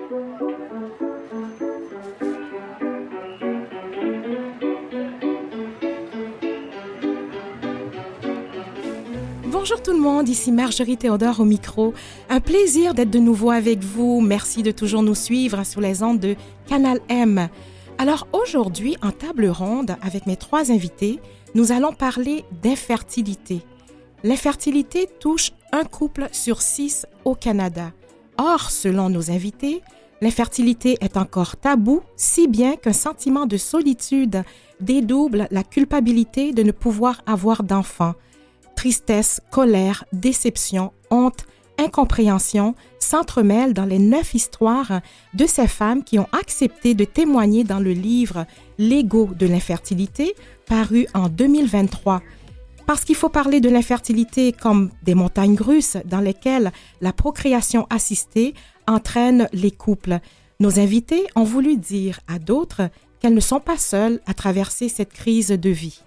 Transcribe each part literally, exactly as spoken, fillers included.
Bonjour tout le monde, ici Marjorie Théodore au micro. Un plaisir d'être de nouveau avec vous. Merci de toujours nous suivre sur les ondes de Canal M. Alors aujourd'hui, en table ronde avec mes trois invités, nous allons parler d'infertilité. L'infertilité touche un couple sur six au Canada. Or, selon nos invités, l'infertilité est encore tabou, si bien qu'un sentiment de solitude dédouble la culpabilité de ne pouvoir avoir d'enfants. Tristesse, colère, déception, honte, incompréhension s'entremêlent dans les neuf histoires de ces femmes qui ont accepté de témoigner dans le livre « L'ego de l'infertilité » paru en deux mille vingt-trois. Parce qu'il faut parler de l'infertilité comme des montagnes russes dans lesquelles la procréation assistée entraîne les couples. Nos invités ont voulu dire à d'autres qu'elles ne sont pas seules à traverser cette crise de vie.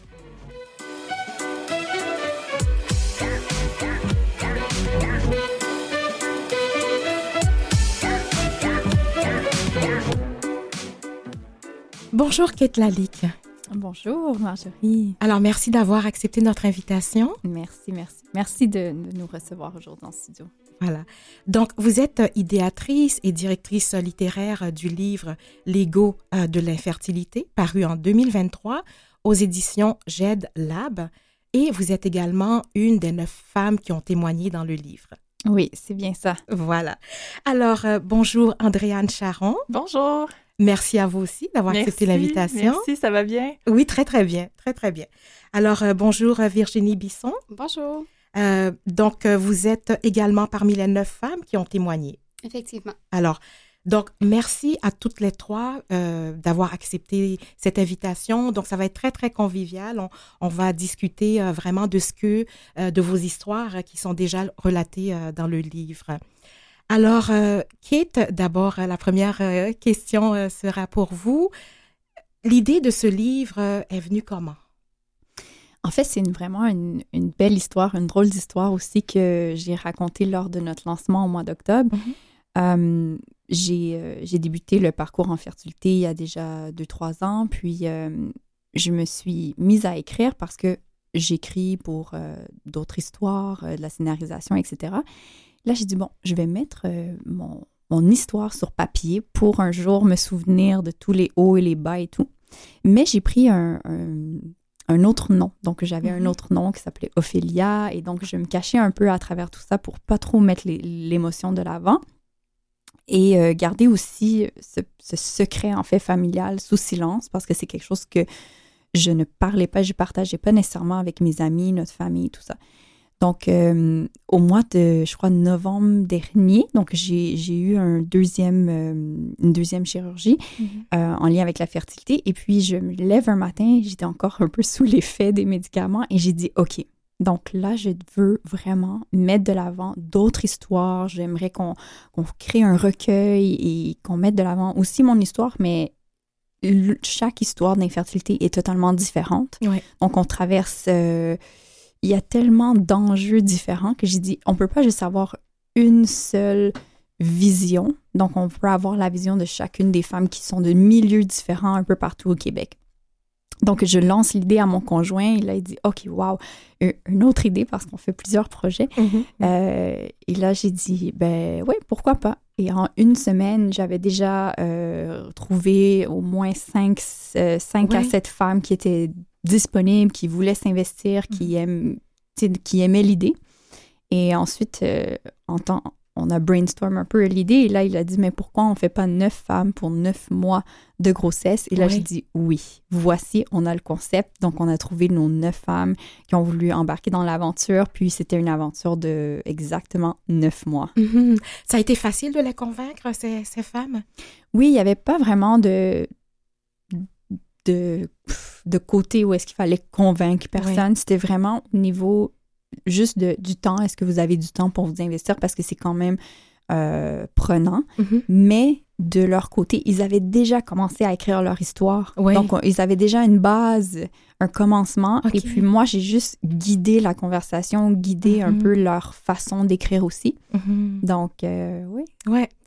Bonjour Kate Lalique. Bonjour Marjorie. Alors merci d'avoir accepté notre invitation. Merci, merci. Merci de, de nous recevoir aujourd'hui en studio. Voilà. Donc vous êtes idéatrice et directrice littéraire du livre « L'ego de l'infertilité » paru en deux mille vingt-trois aux éditions Jed Lab et vous êtes également une des neuf femmes qui ont témoigné dans le livre. Oui, c'est bien ça. Voilà. Alors euh, bonjour Andréane Charon. Bonjour. Merci à vous aussi d'avoir merci, accepté l'invitation. Merci, ça va bien? Oui, très, très bien. Très, très bien. Alors, euh, bonjour Virginie Bisson. Bonjour. Euh, donc, euh, vous êtes également parmi les neuf femmes qui ont témoigné. Effectivement. Alors, donc, merci à toutes les trois euh, d'avoir accepté cette invitation. Donc, ça va être très, très convivial. On, on va discuter euh, vraiment de ce que, euh, de vos histoires euh, qui sont déjà relatées euh, dans le livre. Alors, euh, Kate, d'abord, la première euh, question euh, sera pour vous. L'idée de ce livre euh, est venue comment? En fait, c'est une, vraiment une, une belle histoire, une drôle d'histoire aussi que j'ai racontée lors de notre lancement au mois d'octobre. Mm-hmm. Euh, j'ai, euh, j'ai débuté le parcours en fertilité il y a déjà deux, trois ans, puis euh, je me suis mise à écrire parce que j'écris pour euh, d'autres histoires, euh, de la scénarisation, et cetera. Là, j'ai dit, bon, je vais mettre euh, mon, mon histoire sur papier pour un jour me souvenir de tous les hauts et les bas et tout. Mais j'ai pris un, un, un autre nom. Donc, j'avais mm-hmm. un autre nom qui s'appelait Ophélia. Et donc, je me cachais un peu à travers tout ça pour pas trop mettre les, l'émotion de l'avant. Et euh, garder aussi ce, ce secret, en fait, familial sous silence parce que c'est quelque chose que je ne parlais pas, je ne partageais pas nécessairement avec mes amis, notre famille, tout ça. Donc, euh, au mois de, je crois, novembre dernier, donc j'ai, j'ai eu un deuxième, euh, une deuxième chirurgie mm-hmm. euh, en lien avec la fertilité. Et puis, je me lève un matin, j'étais encore un peu sous l'effet des médicaments et j'ai dit, OK, donc là, je veux vraiment mettre de l'avant d'autres histoires. J'aimerais qu'on, qu'on crée un recueil et qu'on mette de l'avant aussi mon histoire, mais le, chaque histoire d'infertilité est totalement différente. Oui. Donc, on traverse... Euh, il y a tellement d'enjeux différents que j'ai dit, on ne peut pas juste avoir une seule vision. Donc, on peut avoir la vision de chacune des femmes qui sont de milieux différents un peu partout au Québec. Donc, je lance l'idée à mon conjoint. Et là, il dit, OK, wow, une autre idée parce qu'on fait plusieurs projets. Mm-hmm. Euh, et là, j'ai dit, ben oui, pourquoi pas? Et en une semaine, j'avais déjà euh, trouvé au moins cinq, euh, cinq oui. à sept femmes qui étaient disponibles, qui voulaient s'investir, qui, aiment, qui aimaient l'idée. Et ensuite, euh, en temps, on a brainstorm un peu l'idée. Et là, il a dit, mais pourquoi on ne fait pas neuf femmes pour neuf mois de grossesse? Et là, oui. j'ai dit, oui, voici, on a le concept. Donc, on a trouvé nos neuf femmes qui ont voulu embarquer dans l'aventure. Puis, c'était une aventure de exactement neuf mois. Mm-hmm. Ça a été facile de les convaincre, ces, ces femmes? Oui, il n'y avait pas vraiment de... de de côté où est-ce qu'il fallait convaincre personne. Oui. C'était vraiment au niveau juste de, du temps. Est-ce que vous avez du temps pour vous investir? Parce que c'est quand même euh, prenant. Mm-hmm. Mais de leur côté, ils avaient déjà commencé à écrire leur histoire. Oui. Donc, on, ils avaient déjà une base, un commencement. Okay. Et puis moi, j'ai juste guidé la conversation, guidé mm-hmm. un peu leur façon d'écrire aussi. Mm-hmm. Donc, euh, oui. Ouais.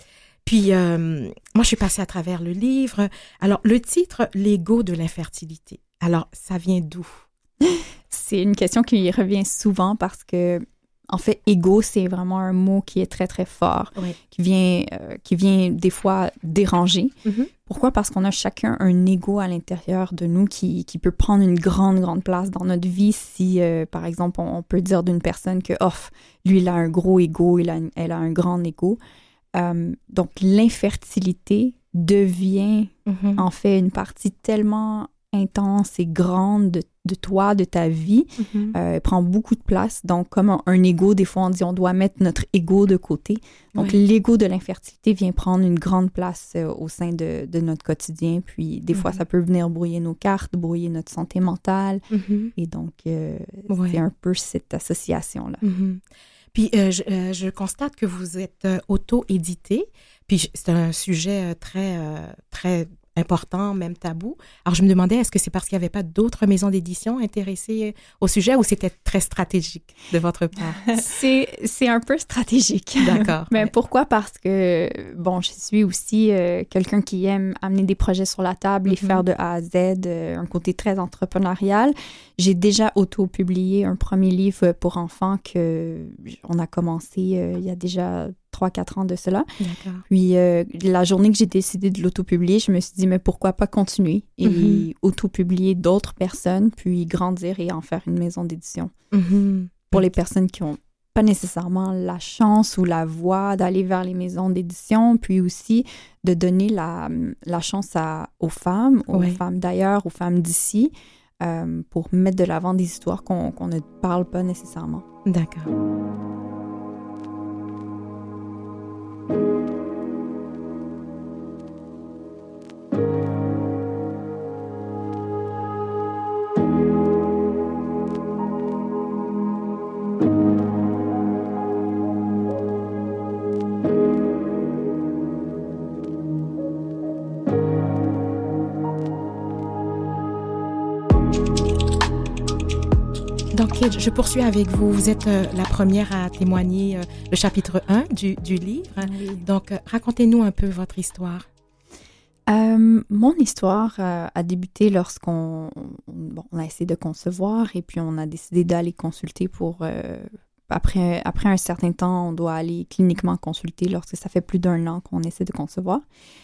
Puis, euh, moi, je suis passée à travers le livre. Alors, le titre, l'ego de l'infertilité. Alors, ça vient d'où? C'est une question qui revient souvent parce que, en fait, ego, c'est vraiment un mot qui est très, très fort, oui. qui vient, euh, qui vient des fois déranger. Mm-hmm. Pourquoi? Parce qu'on a chacun un ego à l'intérieur de nous qui, qui peut prendre une grande, grande place dans notre vie si, euh, par exemple, on, on peut dire d'une personne que, oh, lui, il a un gros ego, il a, elle a un grand ego. Euh, donc, l'infertilité devient, Mm-hmm. en fait, une partie tellement intense et grande de, de toi, de ta vie. Mm-hmm. Euh, elle prend beaucoup de place. Donc, comme un, un ego, des fois, on dit on doit mettre notre ego de côté. Donc, Oui. l'ego de l'infertilité vient prendre une grande place euh, au sein de, de notre quotidien. Puis, des mm-hmm. fois, ça peut venir brouiller nos cartes, brouiller notre santé mentale. Mm-hmm. Et donc, euh, ouais. c'est un peu cette association-là. Mm-hmm. Puis, euh, je, euh, je constate que vous êtes euh, auto-édité. Puis, c'est un sujet euh, très, euh, très important, même tabou. Alors, je me demandais, est-ce que c'est parce qu'il n'y avait pas d'autres maisons d'édition intéressées au sujet ou c'était très stratégique de votre part? c'est, c'est un peu stratégique. D'accord. Mais ouais. Pourquoi? Parce que, bon, je suis aussi euh, quelqu'un qui aime amener des projets sur la table, mm-hmm. et faire de A à Z, euh, un côté très entrepreneurial. J'ai déjà auto-publié un premier livre pour enfants que on a commencé euh, il y a déjà trois quatre ans de cela. D'accord. Puis, euh, la journée que j'ai décidé de l'auto-publier, je me suis dit, mais pourquoi pas continuer et mm-hmm. auto-publier d'autres personnes, puis grandir et en faire une maison d'édition. Mm-hmm. Pour les personnes qui n'ont pas nécessairement la chance ou la voie d'aller vers les maisons d'édition, puis aussi de donner la, la chance à, aux femmes, aux ouais. femmes d'ailleurs, aux femmes d'ici, euh, pour mettre de l'avant des histoires qu'on, qu'on ne parle pas nécessairement. D'accord. Donc, je poursuis avec vous. Vous êtes euh, la première à témoigner euh, le chapitre un du, du livre. Oui. Donc, euh, racontez-nous un peu votre histoire. Euh, mon histoire euh, a débuté lorsqu'on bon, on a essayé de concevoir et puis on a décidé d'aller consulter pour... Euh, après, après un certain temps, on doit aller cliniquement consulter lorsque ça fait plus d'un an qu'on essaie de concevoir.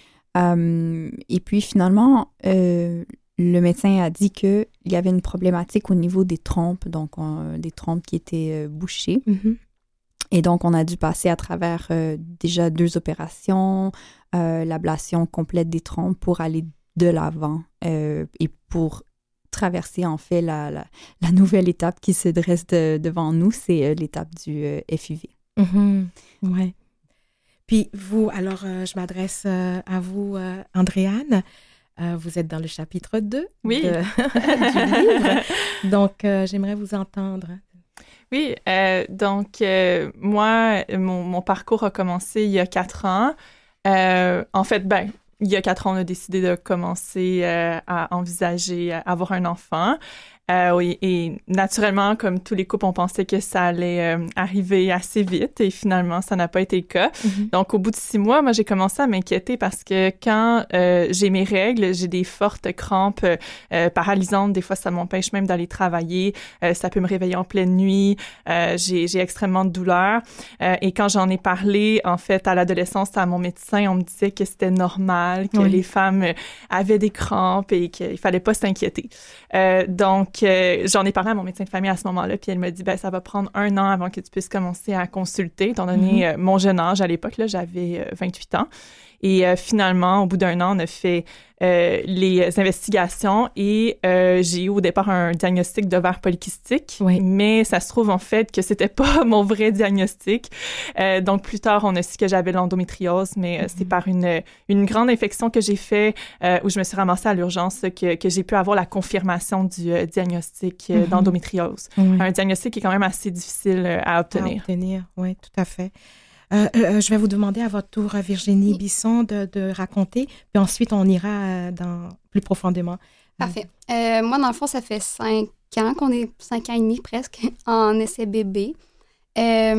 Euh, et puis finalement... Euh, le médecin a dit qu'il y avait une problématique au niveau des trompes, donc on, des trompes qui étaient euh, bouchées. Mm-hmm. Et donc, on a dû passer à travers euh, déjà deux opérations, euh, l'ablation complète des trompes pour aller de l'avant euh, et pour traverser en fait la, la, la nouvelle étape qui se dresse de, devant nous, c'est euh, l'étape du euh, F I V. Mm-hmm. Ouais. Puis vous, alors euh, je m'adresse euh, à vous, euh, Andréane. Euh, vous êtes dans le chapitre deux oui. de, du livre, donc euh, j'aimerais vous entendre. Oui, euh, donc euh, moi, mon, mon parcours a commencé il y a quatre ans. Euh, en fait, ben, il y a quatre ans, on a décidé de commencer euh, à envisager avoir un enfant. Euh, oui, et naturellement, comme tous les couples, on pensait que ça allait euh, arriver assez vite et finalement, ça n'a pas été le cas. Mm-hmm. Donc, au bout de six mois, moi, j'ai commencé à m'inquiéter parce que quand euh, j'ai mes règles, j'ai des fortes crampes euh, paralysantes. Des fois, ça m'empêche même d'aller travailler. Euh, ça peut me réveiller en pleine nuit. Euh, j'ai, j'ai extrêmement de douleur. Euh, et quand j'en ai parlé, en fait, à l'adolescence, à mon médecin, on me disait que c'était normal, que oui. les femmes avaient des crampes et qu'il fallait pas s'inquiéter. Euh, donc, Euh, j'en ai parlé à mon médecin de famille à ce moment-là, puis elle m'a dit, ben ça va prendre un an avant que tu puisses commencer à consulter, étant donné mm-hmm. euh, mon jeune âge à l'époque, là, j'avais euh, vingt-huit ans. Et euh, finalement, au bout d'un an, on a fait euh, les investigations et euh, j'ai eu au départ un diagnostic d'ovaire polykystique, oui. mais ça se trouve en fait que c'était pas mon vrai diagnostic. Euh, donc plus tard, on a su que j'avais l'endométriose, mais euh, mm-hmm. c'est par une une grande infection que j'ai fait euh, où je me suis ramassée à l'urgence que que j'ai pu avoir la confirmation du euh, diagnostic euh, mm-hmm. d'endométriose. Mm-hmm. Un diagnostic qui est quand même assez difficile euh, à obtenir. À obtenir, oui, tout à fait. Euh, euh, je vais vous demander à votre tour, Virginie Bisson, de, de raconter, puis ensuite on ira dans, plus profondément. Parfait. Euh, moi, dans le fond, ça fait cinq ans qu'on est, cinq ans et demi presque, en essai bébé. Euh,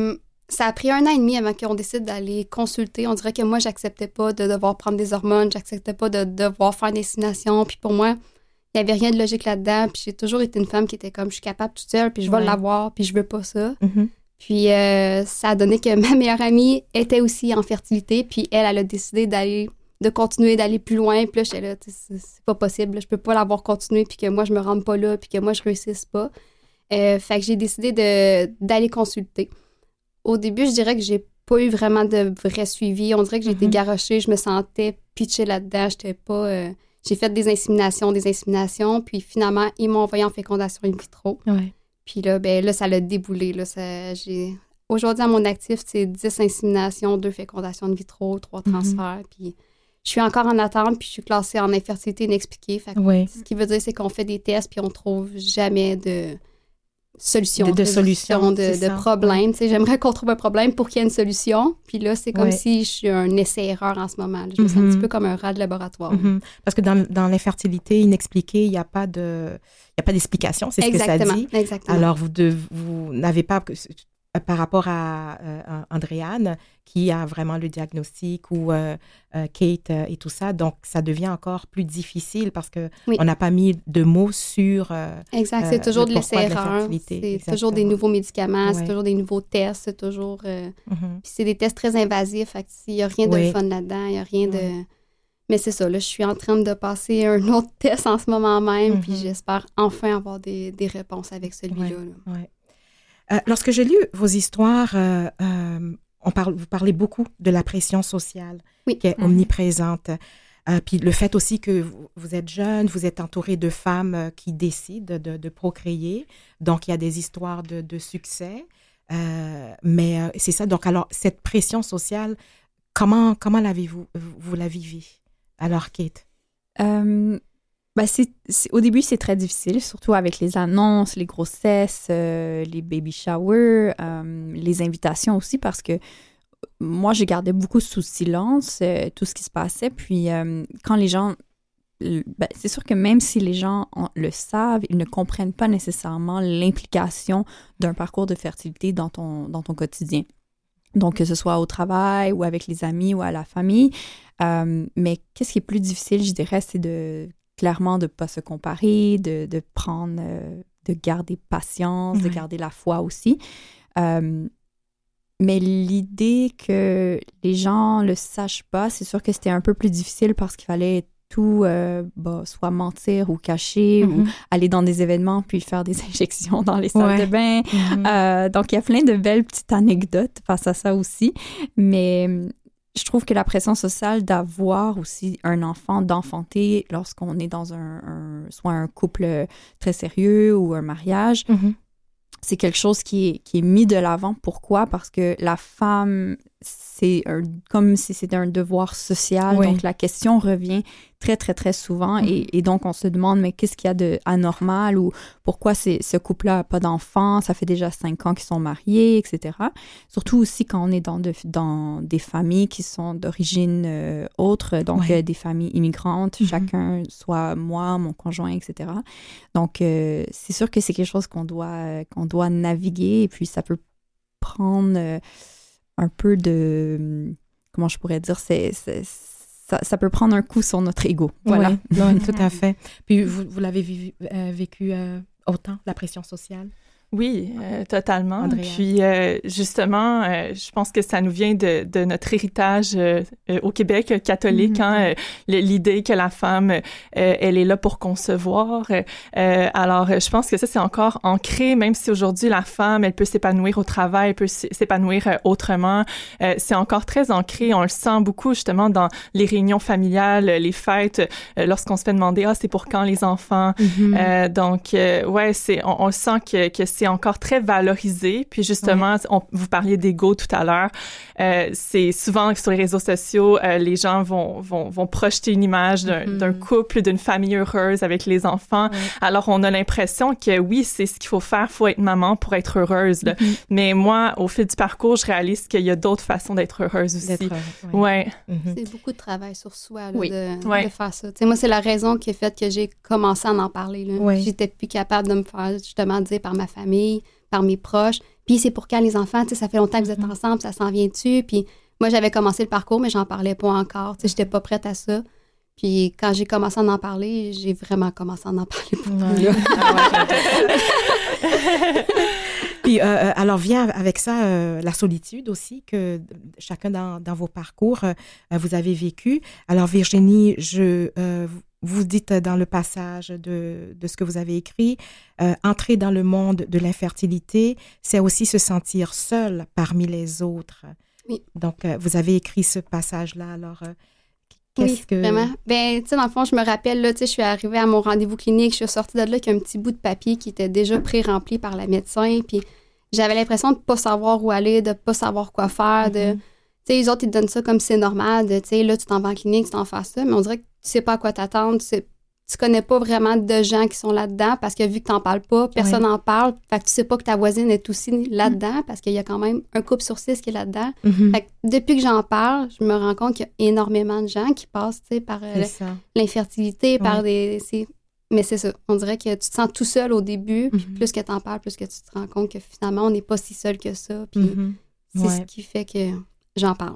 ça a pris un an et demi avant qu'on décide d'aller consulter. On dirait que moi, j'acceptais pas de devoir prendre des hormones, j'acceptais pas de devoir faire des inséminations. Puis pour moi, il y avait rien de logique là-dedans. Puis j'ai toujours été une femme qui était comme, je suis capable toute seule, puis je vais Ouais. l'avoir, puis je veux pas ça. Mhm. Puis euh, ça a donné que ma meilleure amie était aussi en fertilité, puis elle, elle a décidé d'aller, de continuer, d'aller plus loin. Puis là, j'étais là, c'est, c'est pas possible, là, je peux pas l'avoir continué, puis que moi, je me rende pas là, puis que moi, je réussisse pas. Euh, fait que j'ai décidé de, d'aller consulter. Au début, je dirais que j'ai pas eu vraiment de vrai suivi. On dirait que j'ai été Mhm. garochée, je me sentais pitchée là-dedans, j'étais pas... euh, j'ai fait des inséminations, des inséminations, puis finalement, ils m'ont envoyé en fécondation in vitro. Ouais. Puis là, ben là, ça l'a déboulé. Là, ça, j'ai... Aujourd'hui, à mon actif, c'est dix inséminations, deux fécondations in vitro, trois transferts. Mm-hmm. Puis je suis encore en attente, puis je suis classée en infertilité inexpliquée. Fait que Ouais. ce qui veut dire, c'est qu'on fait des tests, puis on trouve jamais de solution. De, de solution, de, c'est de ça. problème. Tu sais, j'aimerais qu'on trouve un problème pour qu'il y ait une solution. Puis là, c'est comme Ouais. si je suis un essai-erreur en ce moment. là. Je me sens un Mhm. petit peu comme un rat de laboratoire. Mhm. Parce que dans, dans l'infertilité inexpliquée, il n'y a pas de, il y a pas d'explication, c'est ce que ça Exactement, dit. exactement. Alors, vous, dev- vous n'avez pas, par rapport à euh, Andréane, qui a vraiment le diagnostic, ou euh, euh, Kate euh, et tout ça, donc ça devient encore plus difficile parce qu'on Oui. n'a pas mis de mots sur... euh, Exact, c'est euh, toujours le de pourquoi de l'essai-erreur. l'infertilité, C'est exactement. toujours des nouveaux médicaments, Ouais. c'est toujours des nouveaux tests, c'est toujours... euh, mhm. Puis c'est des tests très invasifs, fait qu'il n'y a rien de Oui. fun là-dedans, il n'y a rien Ouais. de... Mais c'est ça, là, je suis en train de passer un autre test en ce moment même, Mhm. puis j'espère enfin avoir des, des réponses avec celui-là. Ouais. là. Ouais. Euh, lorsque j'ai lu vos histoires, euh, euh, on parle, vous parlez beaucoup de la pression sociale Oui. qui est Mhm. omniprésente. Euh, puis le fait aussi que vous, vous êtes jeune, vous êtes entouré de femmes euh, qui décident de, de procréer. Donc, il y a des histoires de, de succès. Euh, mais euh, c'est ça. Donc, alors, cette pression sociale, comment, comment l'avez-vous, vous, vous la vivez? Alors, Kate? Euh, ben c'est, c'est- au début, c'est très difficile, surtout avec les annonces, les grossesses, euh, les baby showers, euh, les invitations aussi, parce que moi, j'ai gardé beaucoup sous silence euh, tout ce qui se passait. Puis, euh, quand les gens... Ben, c'est sûr que même si les gens en- le savent, ils ne comprennent pas nécessairement l'implication d'un parcours de fertilité dans ton, dans ton quotidien. Donc, que ce soit au travail ou avec les amis ou à la famille. Euh, mais qu'est-ce qui est plus difficile, je dirais, c'est de clairement de ne pas se comparer, de, de prendre, euh, de garder patience, de Ouais. garder la foi aussi. Euh, mais l'idée que les gens le sachent pas, c'est sûr que c'était un peu plus difficile parce qu'il fallait tout, euh, bah, soit mentir ou cacher ou Mhm. aller dans des événements puis faire des injections dans les salles Ouais. de bain. Mhm. Euh, donc, il y a plein de belles petites anecdotes face à ça aussi. Mais hum, je trouve que la pression sociale d'avoir aussi un enfant, d'enfanter lorsqu'on est dans un, un- soit un couple très sérieux ou un mariage, Mhm. c'est quelque chose qui est, qui est mis de l'avant. Pourquoi? Parce que la femme, c'est un- comme si c'était un devoir social. Oui. Donc, la question revient très, très, très souvent. Mhm. Et, et donc, on se demande, mais qu'est-ce qu'il y a de anormal ou pourquoi c'est, ce couple-là n'a pas d'enfant? Ça fait déjà cinq ans qu'ils sont mariés, et cetera. Surtout aussi quand on est dans, de, dans des familles qui sont d'origine euh, autre, donc Oui. euh, des familles immigrantes, Mhm. chacun, soit moi, mon conjoint, et cetera. Donc, euh, c'est sûr que c'est quelque chose qu'on doit, euh, qu'on doit naviguer et puis ça peut prendre euh, un peu de... hum, Comment je pourrais dire? C'est, c'est- ça, ça peut prendre un coup sur notre ego. Voilà. Oui, oui, tout à fait. Puis vous, vous l'avez vu- euh, vécu euh, autant, la pression sociale? Oui, euh, totalement. Andréane. Puis euh, justement, euh, je pense que ça nous vient de, de notre héritage euh, euh, au Québec euh, catholique, Mhm. hein, euh, le- l'idée que la femme, euh, elle est là pour concevoir. Euh, alors, euh, je pense que ça, c'est encore ancré, même si aujourd'hui, la femme, elle peut s'épanouir au travail, elle peut s- s'épanouir euh, autrement. Euh, c'est encore très ancré. On le sent beaucoup, justement, dans les réunions familiales, les fêtes, euh, lorsqu'on se fait demander « Ah, c'est pour quand les enfants? Mhm. Euh, donc, euh, ouais, c'est, on, on sent que, que c'est encore très valorisé. Puis justement, on, vous parliez d'ego tout à l'heure. Euh, c'est souvent sur les réseaux sociaux, euh, les gens vont, vont, vont projeter une image d'un, Mhm. d'un couple, d'une famille heureuse avec les enfants. Ouais. Alors, on a l'impression que oui, c'est ce qu'il faut faire, faut être maman pour être heureuse. Là. Mhm. Mais moi, au fil du parcours, je réalise qu'il y a d'autres façons d'être heureuse aussi. D'être, euh, ouais. Ouais. Mhm. C'est beaucoup de travail sur soi là, Oui. de, Ouais. de faire ça. Tu sais, moi, c'est la raison qui a fait que j'ai commencé à en parler. Là. Oui. J'étais plus capable de me faire justement dire par ma famille, par mes proches. Puis c'est pour quand les enfants, tu sais, ça fait longtemps que vous êtes ensemble, ça s'en vient-tu? Puis moi, j'avais commencé le parcours, mais j'en parlais pas encore. Tu sais, j'étais pas prête à ça. Puis quand j'ai commencé à en parler, j'ai vraiment commencé à en parler beaucoup. Ouais. Ah ouais, Puis euh, alors vient avec ça euh, la solitude aussi que chacun dans, dans vos parcours euh, vous avez vécu. Alors Virginie, je euh, vous dites dans le passage de, de ce que vous avez écrit, euh, entrer dans le monde de l'infertilité, c'est aussi se sentir seul parmi les autres. Oui. Donc euh, vous avez écrit ce passage-là. Alors euh, qu'est-ce oui, que vraiment. Ben, tu sais, dans le fond, je me rappelle, là, tu sais, je suis arrivée à mon rendez-vous clinique, je suis sortie de là avec un petit bout de papier qui était déjà pré-rempli par la médecin, puis j'avais l'impression de ne pas savoir où aller, de ne pas savoir quoi faire, de... Mm-hmm. Tu sais, les autres, ils te donnent ça comme c'est normal, de, tu sais, là, tu t'en vas en clinique, tu t'en fais ça, mais on dirait que tu sais pas à quoi t'attendre, tu sais, tu connais pas vraiment de gens qui sont là-dedans, parce que vu que t'en parles pas, personne n'en parle, fait que tu sais pas que ta voisine est aussi là-dedans, mm-hmm. parce qu'il y a quand même un couple sur six qui est là-dedans. Mm-hmm. Fait que depuis que j'en parle, je me rends compte qu'il y a énormément de gens qui passent, tu sais, par euh, l'infertilité, par ouais. des... C'est... Mais c'est ça, on dirait que tu te sens tout seul au début, puis mm-hmm. plus que t'en parles, plus que tu te rends compte que finalement, on n'est pas si seul que ça, puis mm-hmm. c'est ouais. ce qui fait que j'en parle.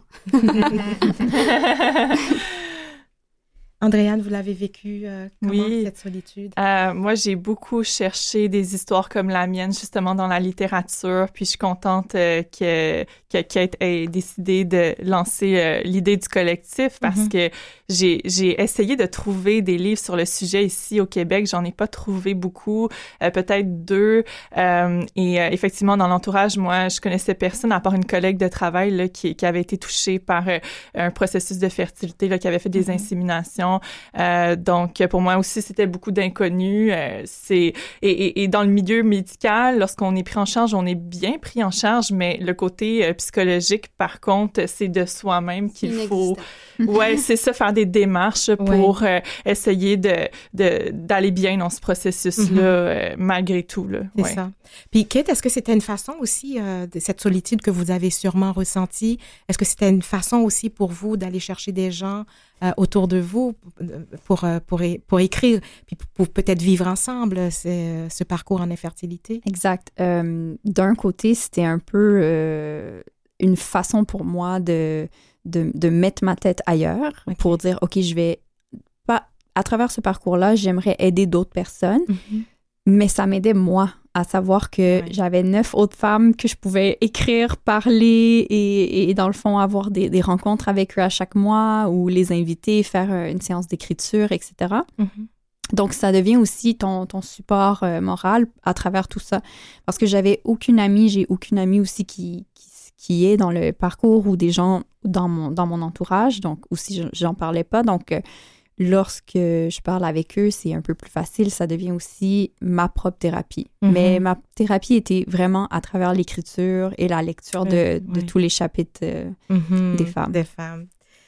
Andréane, vous l'avez vécu euh, comment, oui. cette solitude? Euh, moi, j'ai beaucoup cherché des histoires comme la mienne, justement, dans la littérature. Puis je suis contente euh, que, que Kate ait décidé de lancer euh, l'idée du collectif parce mm-hmm. que j'ai, j'ai essayé de trouver des livres sur le sujet ici au Québec. J'en ai pas trouvé beaucoup, euh, peut-être deux. Euh, et euh, effectivement, dans l'entourage, moi, je connaissais personne à part une collègue de travail là, qui, qui avait été touchée par euh, un processus de fertilité, là, qui avait fait des mm-hmm. inséminations. Euh, donc, pour moi aussi, c'était beaucoup d'inconnus. Euh, c'est, et, et, et dans le milieu médical, lorsqu'on est pris en charge, on est bien pris en charge, mais le côté euh, psychologique, par contre, c'est de soi-même qu'il faut... Ouais, c'est ça, faire des démarches pour ouais. euh, essayer de, de, d'aller bien dans ce processus-là, mm-hmm. euh, malgré tout. Là. C'est ouais. ça. Puis, Kate, est-ce que c'était une façon aussi, euh, de cette solitude que vous avez sûrement ressentie, est-ce que c'était une façon aussi pour vous d'aller chercher des gens euh, autour de vous pour, euh, pour, é- pour écrire, puis pour, pour peut-être vivre ensemble ce, ce parcours en infertilité? Exact. Euh, d'un côté, c'était un peu euh, une façon pour moi de, de, de mettre ma tête ailleurs, okay. pour dire, OK, je vais pas... À travers ce parcours-là, j'aimerais aider d'autres personnes, mm-hmm. mais ça m'aidait, moi, à savoir que ouais. j'avais neuf autres femmes que je pouvais écrire, parler et, et dans le fond, avoir des, des rencontres avec eux à chaque mois ou les inviter, faire une séance d'écriture, et cetera. Mm-hmm. Donc, ça devient aussi ton, ton support euh, moral à travers tout ça. Parce que j'avais aucune amie, j'ai aucune amie aussi qui, qui, qui est dans le parcours ou des gens dans mon, dans mon entourage. Donc, aussi, j'en parlais pas. Donc, euh, lorsque je parle avec eux, c'est un peu plus facile. Ça devient aussi ma propre thérapie. Mm-hmm. Mais ma thérapie était vraiment à travers l'écriture et la lecture de, oui. de tous les chapitres euh, mm-hmm. des femmes. Des femmes.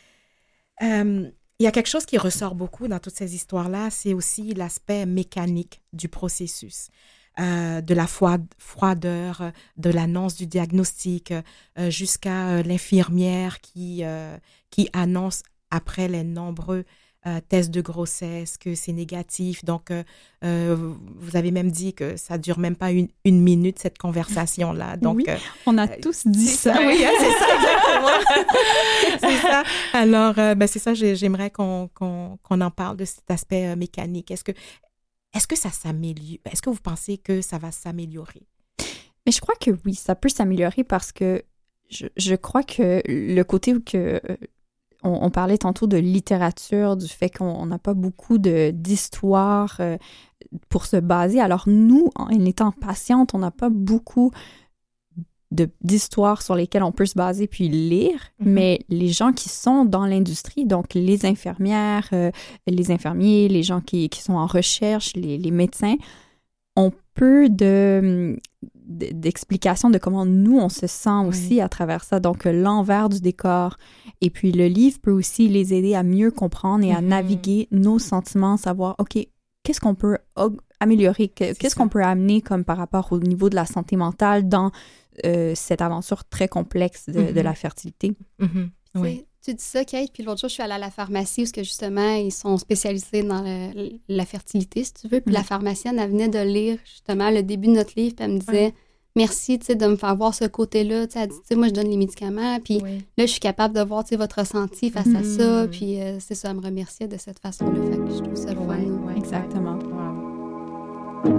Euh, il y a quelque chose qui ressort beaucoup dans toutes ces histoires-là, c'est aussi l'aspect mécanique du processus. Euh, de la froideur, de l'annonce du diagnostic, euh, jusqu'à euh, l'infirmière qui, euh, qui annonce après les nombreux Euh, test de grossesse, que c'est négatif. Donc, euh, euh, vous avez même dit que ça ne dure même pas une, une minute, cette conversation-là. Donc, oui, euh, on a tous dit ça. ça. Oui, hein, c'est ça, exactement. C'est ça. Alors, euh, ben, c'est ça, j'ai, j'aimerais qu'on, qu'on, qu'on en parle de cet aspect euh, mécanique. Est-ce que, est-ce que ça s'améliore? Est-ce que vous pensez que ça va s'améliorer? Mais je crois que oui, ça peut s'améliorer parce que je, je crois que le côté où que... On, on parlait tantôt de littérature, du fait qu'on n'a pas beaucoup de, d'histoire euh, pour se baser. Alors nous, en étant patiente, on n'a pas beaucoup de, d'histoires sur lesquelles on peut se baser puis lire, mm-hmm. mais les gens qui sont dans l'industrie, donc les infirmières, euh, les infirmiers, les gens qui, qui sont en recherche, les, les médecins, ont peu de, de, d'explications de comment nous, on se sent aussi oui. à travers ça. Donc, l'envers du décor. Et puis, le livre peut aussi les aider à mieux comprendre et à mm-hmm. naviguer nos sentiments, savoir, OK, qu'est-ce qu'on peut améliorer, qu'est-ce qu'on peut amener comme par rapport au niveau de la santé mentale dans euh, cette aventure très complexe de, mm-hmm. de la fertilité. Mm-hmm. Oui. Tu dis ça, Kate, puis l'autre jour, je suis allée à la pharmacie où, que justement, ils sont spécialisés dans le, la fertilité, si tu veux. Puis mmh. la pharmacienne, elle venait de lire, justement, le début de notre livre, puis elle me disait, mmh. merci, tu sais, de me faire voir ce côté-là. Tu sais, elle dit, tu sais, moi, je donne les médicaments, puis Oui. là, je suis capable de voir, tu sais, votre ressenti face à Mhm. ça, puis euh, c'est ça, elle me remerciait de cette façon-là. Fait que je trouve ça le fun. Ouais, ouais, Exactement. ouais. Wow.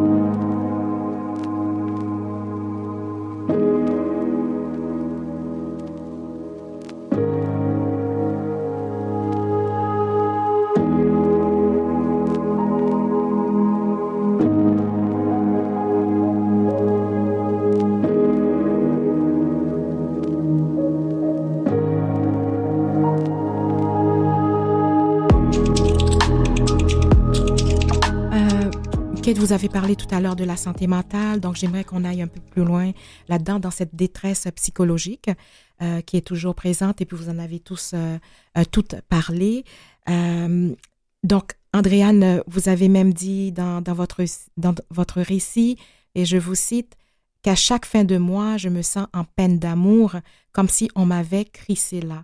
Kate, vous avez parlé tout à l'heure de la santé mentale, donc j'aimerais qu'on aille un peu plus loin là-dedans, dans cette détresse psychologique euh, qui est toujours présente, et puis vous en avez tous euh, euh, toutes parlé. Euh, donc, Andréane, vous avez même dit dans, dans, votre, dans votre récit, et je vous cite, qu'à chaque fin de mois, je me sens en peine d'amour, comme si on m'avait crissé là.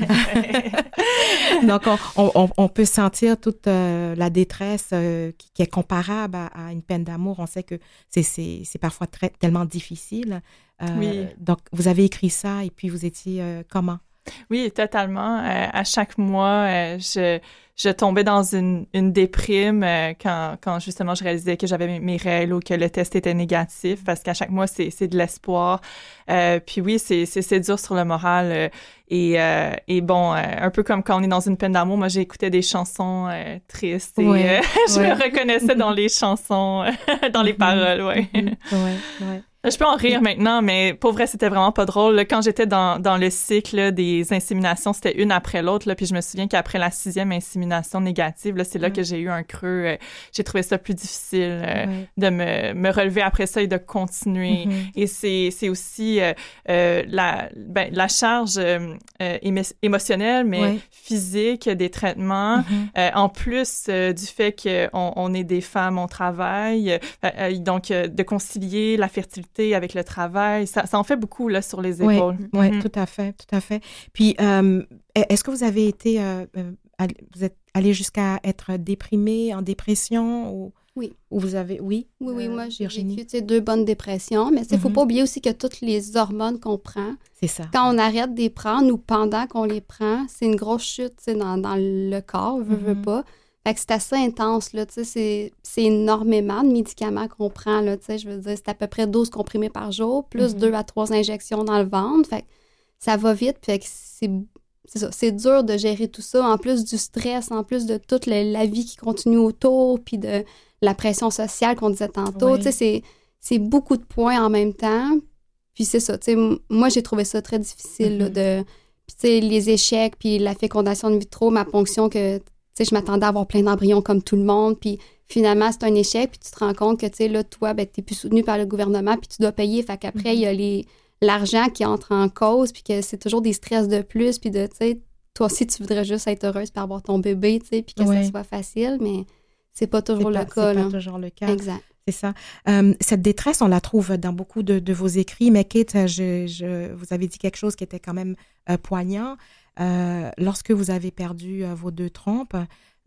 Donc, on, on, on peut sentir toute euh, la détresse euh, qui, qui est comparable à, à une peine d'amour. On sait que c'est, c'est, c'est parfois très, tellement difficile. Euh, Oui. Donc, vous avez écrit ça et puis vous étiez euh, comment? Oui, totalement. Euh, à chaque mois, euh, je, je tombais dans une, une déprime euh, quand, quand justement je réalisais que j'avais mes, mes règles ou que le test était négatif, parce qu'à chaque mois, c'est, c'est de l'espoir. Euh, puis oui, c'est, c'est, c'est dur sur le moral. Euh, et, euh, et bon, euh, un peu comme quand on est dans une peine d'amour, moi, j'écoutais des chansons euh, tristes et Ouais, euh, je ouais. me reconnaissais dans les chansons, dans les paroles, ouais. Mm-hmm. Ouais, ouais. Je peux en rire maintenant, mais pour vrai, c'était vraiment pas drôle. Là, quand j'étais dans, dans le cycle là, des inséminations, c'était une après l'autre. Là, puis je me souviens qu'après la sixième insémination négative, là, c'est là Ouais. que j'ai eu un creux. Euh, j'ai trouvé ça plus difficile euh, Ouais. de me, me relever après ça et de continuer. Mm-hmm. Et c'est, c'est aussi euh, euh, la, ben, la charge euh, euh, émo- émotionnelle, mais Ouais. physique des traitements. Mm-hmm. Euh, en plus euh, du fait qu'on on est des femmes, on travaille, euh, euh, donc euh, de concilier la fertilité avec le travail, ça, ça en fait beaucoup là, sur les Oui, épaules. ouais, Mhm. tout à fait, tout à fait. Puis, euh, est-ce que vous avez été, euh, euh, allé- vous êtes allé jusqu'à être déprimé, en dépression, ou, Oui. ou vous avez, oui? Oui, oui, euh, moi, j'ai Virginie? vécu, tu sais, deux bonnes dépressions, mais il ne faut Mhm. pas oublier aussi que toutes les hormones qu'on prend, C'est ça. quand on arrête de les prendre ou pendant qu'on les prend, c'est une grosse chute, tu sais, dans, dans le corps, veut, veut Mhm. pas. Fait que c'est assez intense, là, tu sais, c'est, c'est énormément de médicaments qu'on prend, là, tu sais, je veux dire, c'est à peu près douze comprimés par jour, plus Mhm. deux à trois injections dans le ventre, fait que ça va vite, fait que c'est, c'est ça, c'est dur de gérer tout ça, en plus du stress, en plus de toute le- la vie qui continue autour, puis de la pression sociale qu'on disait tantôt, Oui. tu sais, c'est, c'est beaucoup de points en même temps, puis c'est ça, tu sais, m- moi, j'ai trouvé ça très difficile, là, Mhm. de, puis tu sais, les échecs, puis la fécondation in vitro, ma ponction que tu sais, je m'attendais à avoir plein d'embryons comme tout le monde, puis finalement, c'est un échec, puis tu te rends compte que, tu sais, là, toi, ben, t'es plus soutenu par le gouvernement, puis tu dois payer, fait qu'après, il y a les, l'argent qui entre en cause, puis que c'est toujours des stress de plus, puis de, tu sais, toi aussi, tu voudrais juste être heureuse pour avoir ton bébé, tu sais, puis que Ouais. ça soit facile, mais c'est pas toujours C'est le pas, cas, c'est là. pas toujours le cas. Exact. C'est ça. Euh, cette détresse, on la trouve dans beaucoup de, de vos écrits, mais Kate, je, je, vous avez dit quelque chose qui était quand même euh, poignant. Euh, lorsque vous avez perdu euh, vos deux trompes,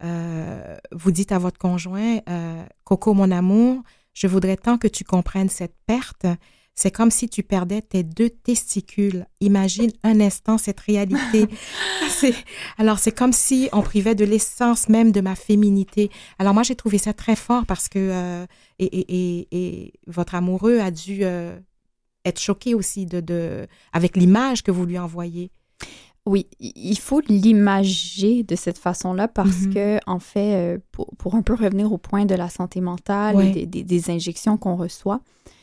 euh, vous dites à votre conjoint, euh, Coco, mon amour, je voudrais tant que tu comprennes cette perte. C'est comme si tu perdais tes deux testicules. Imagine un instant cette réalité. C'est, alors, c'est comme si on privait de l'essence même de ma féminité. Alors, moi, j'ai trouvé ça très fort parce que euh, et, et, et, et votre amoureux a dû euh, être choqué aussi de, de, avec l'image que vous lui envoyez. Oui, il faut l'imager de cette façon-là parce Mhm. que, en fait, euh, pour, pour un peu revenir au point de la santé mentale Ouais. et des, des, des injections qu'on reçoit,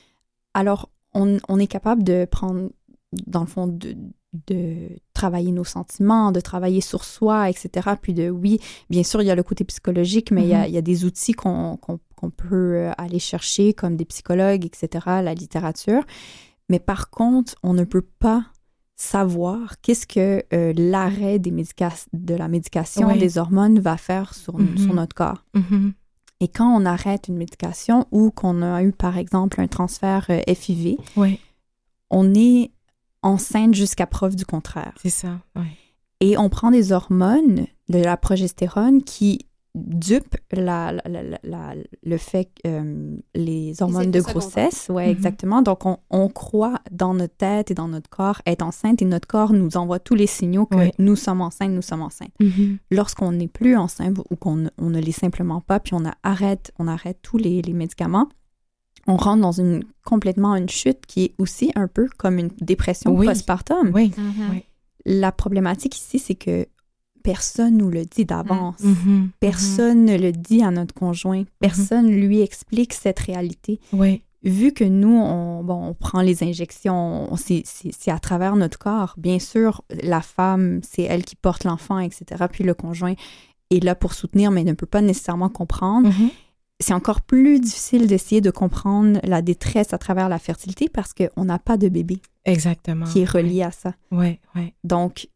alors on, on est capable de prendre, dans le fond, de, de travailler nos sentiments, de travailler sur soi, et cetera. Puis de, oui, bien sûr, il y a le côté psychologique, mais il y a, Mhm. il y a des outils qu'on, qu'on, qu'on peut aller chercher, comme des psychologues, et cetera, la littérature. Mais par contre, on ne peut pas savoir qu'est-ce que euh, l'arrêt des médica- de la médication, Oui. des hormones va faire sur, Mhm. sur notre corps. Mhm. Et quand on arrête une médication ou qu'on a eu, par exemple, un transfert euh, F I V, Oui, on est enceinte jusqu'à preuve du contraire. c'est ça. Ouais. Et on prend des hormones, de la progestérone, qui dupe la, la, la, la, le fait que euh, les hormones Les de grossesse, ouais, mm-hmm. exactement. Donc, on, on croit dans notre tête et dans notre corps être enceinte et notre corps nous envoie tous les signaux que oui. nous sommes enceintes, nous sommes enceintes. Mm-hmm. Lorsqu'on n'est plus enceinte ou qu'on on ne l'est simplement pas, puis on arrête, on arrête tous les, les médicaments, on rentre dans une complètement une chute qui est aussi un peu comme une dépression oui. postpartum. Oui. Mm-hmm. oui. La problématique ici, c'est que personne nous le dit d'avance. Mm-hmm. Personne mm-hmm. ne le dit à notre conjoint. Personne mm-hmm. lui explique cette réalité. Oui. Vu que nous, on, bon, on prend les injections, on, c'est, c'est, c'est à travers notre corps. Bien sûr, la femme, c'est elle qui porte l'enfant, et cetera. Puis le conjoint est là pour soutenir, mais ne peut pas nécessairement comprendre. Mm-hmm. C'est encore plus difficile d'essayer de comprendre la détresse à travers la fertilité parce qu'on n'a pas de bébé. Exactement. Qui est relié oui. à ça. Oui, oui. Donc,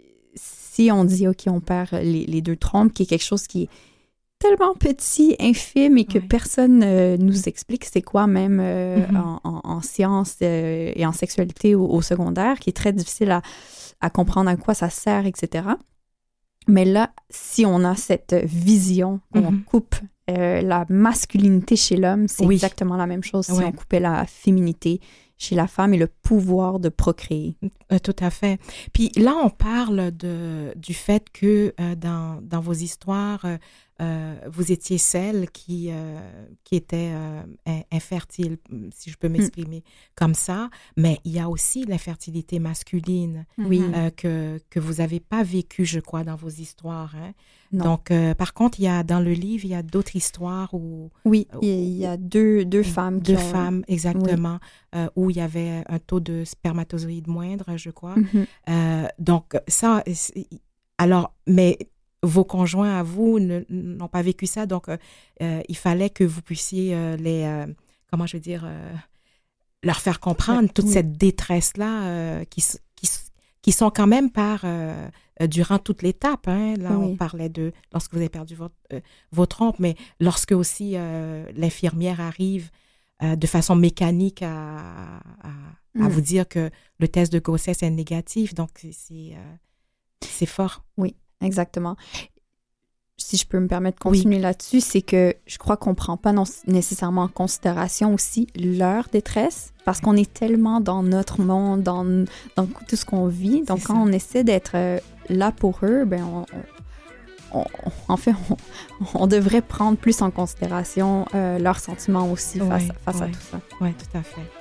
si on dit, OK, on perd les, les deux trompes, qui est quelque chose qui est tellement petit, infime, et que oui. personne euh, nous explique c'est quoi, même euh, mm-hmm. en, en, en sciences euh, et en sexualité au, au secondaire, qui est très difficile à, à comprendre à quoi ça sert, et cetera. Mais là, si on a cette vision, mm-hmm. on coupe euh, la masculinité chez l'homme, c'est oui. exactement la même chose si oui. on coupait la féminité chez la femme et le pouvoir de procréer. Euh, tout à fait. Puis là, on parle de, du fait que euh, dans, dans vos histoires, euh, euh, vous étiez celle qui, euh, qui était euh, infertile, si je peux m'exprimer mm. comme ça, mais il y a aussi l'infertilité masculine oui. euh, que, que vous n'avez pas vécue, je crois, dans vos histoires. Hein? Donc, euh, par contre, il y a, dans le livre, il y a d'autres histoires où... Oui, où, il y a deux, deux femmes. Deux qui ont... femmes, exactement, oui. euh, où il y avait un taux de spermatozoïdes moindre, je crois. Mm-hmm. Euh, donc, ça... Alors, mais vos conjoints à vous ne, n'ont pas vécu ça, donc euh, il fallait que vous puissiez euh, les... Euh, comment je veux dire... Euh, leur faire comprendre toute oui. cette détresse-là euh, qui, qui, qui sont quand même par... Euh, durant toute l'étape, hein. Là, oui. on parlait de lorsque vous avez perdu votre, euh, vos trompes, mais lorsque aussi euh, l'infirmière arrive euh, de façon mécanique à, à, à mm. vous dire que le test de grossesse est négatif. Donc, c'est, c'est, euh, c'est fort. Oui, exactement. Si je peux me permettre de continuer oui. là-dessus, c'est que je crois qu'on ne prend pas non, nécessairement en considération aussi leur détresse parce qu'on est tellement dans notre monde, dans, dans tout ce qu'on vit. Donc, c'est quand ça. On essaie d'être euh, là pour eux, ben on, on, on, en fait, on, on devrait prendre plus en considération euh, leurs sentiments aussi face, oui, face oui. à tout ça. Oui, tout à fait.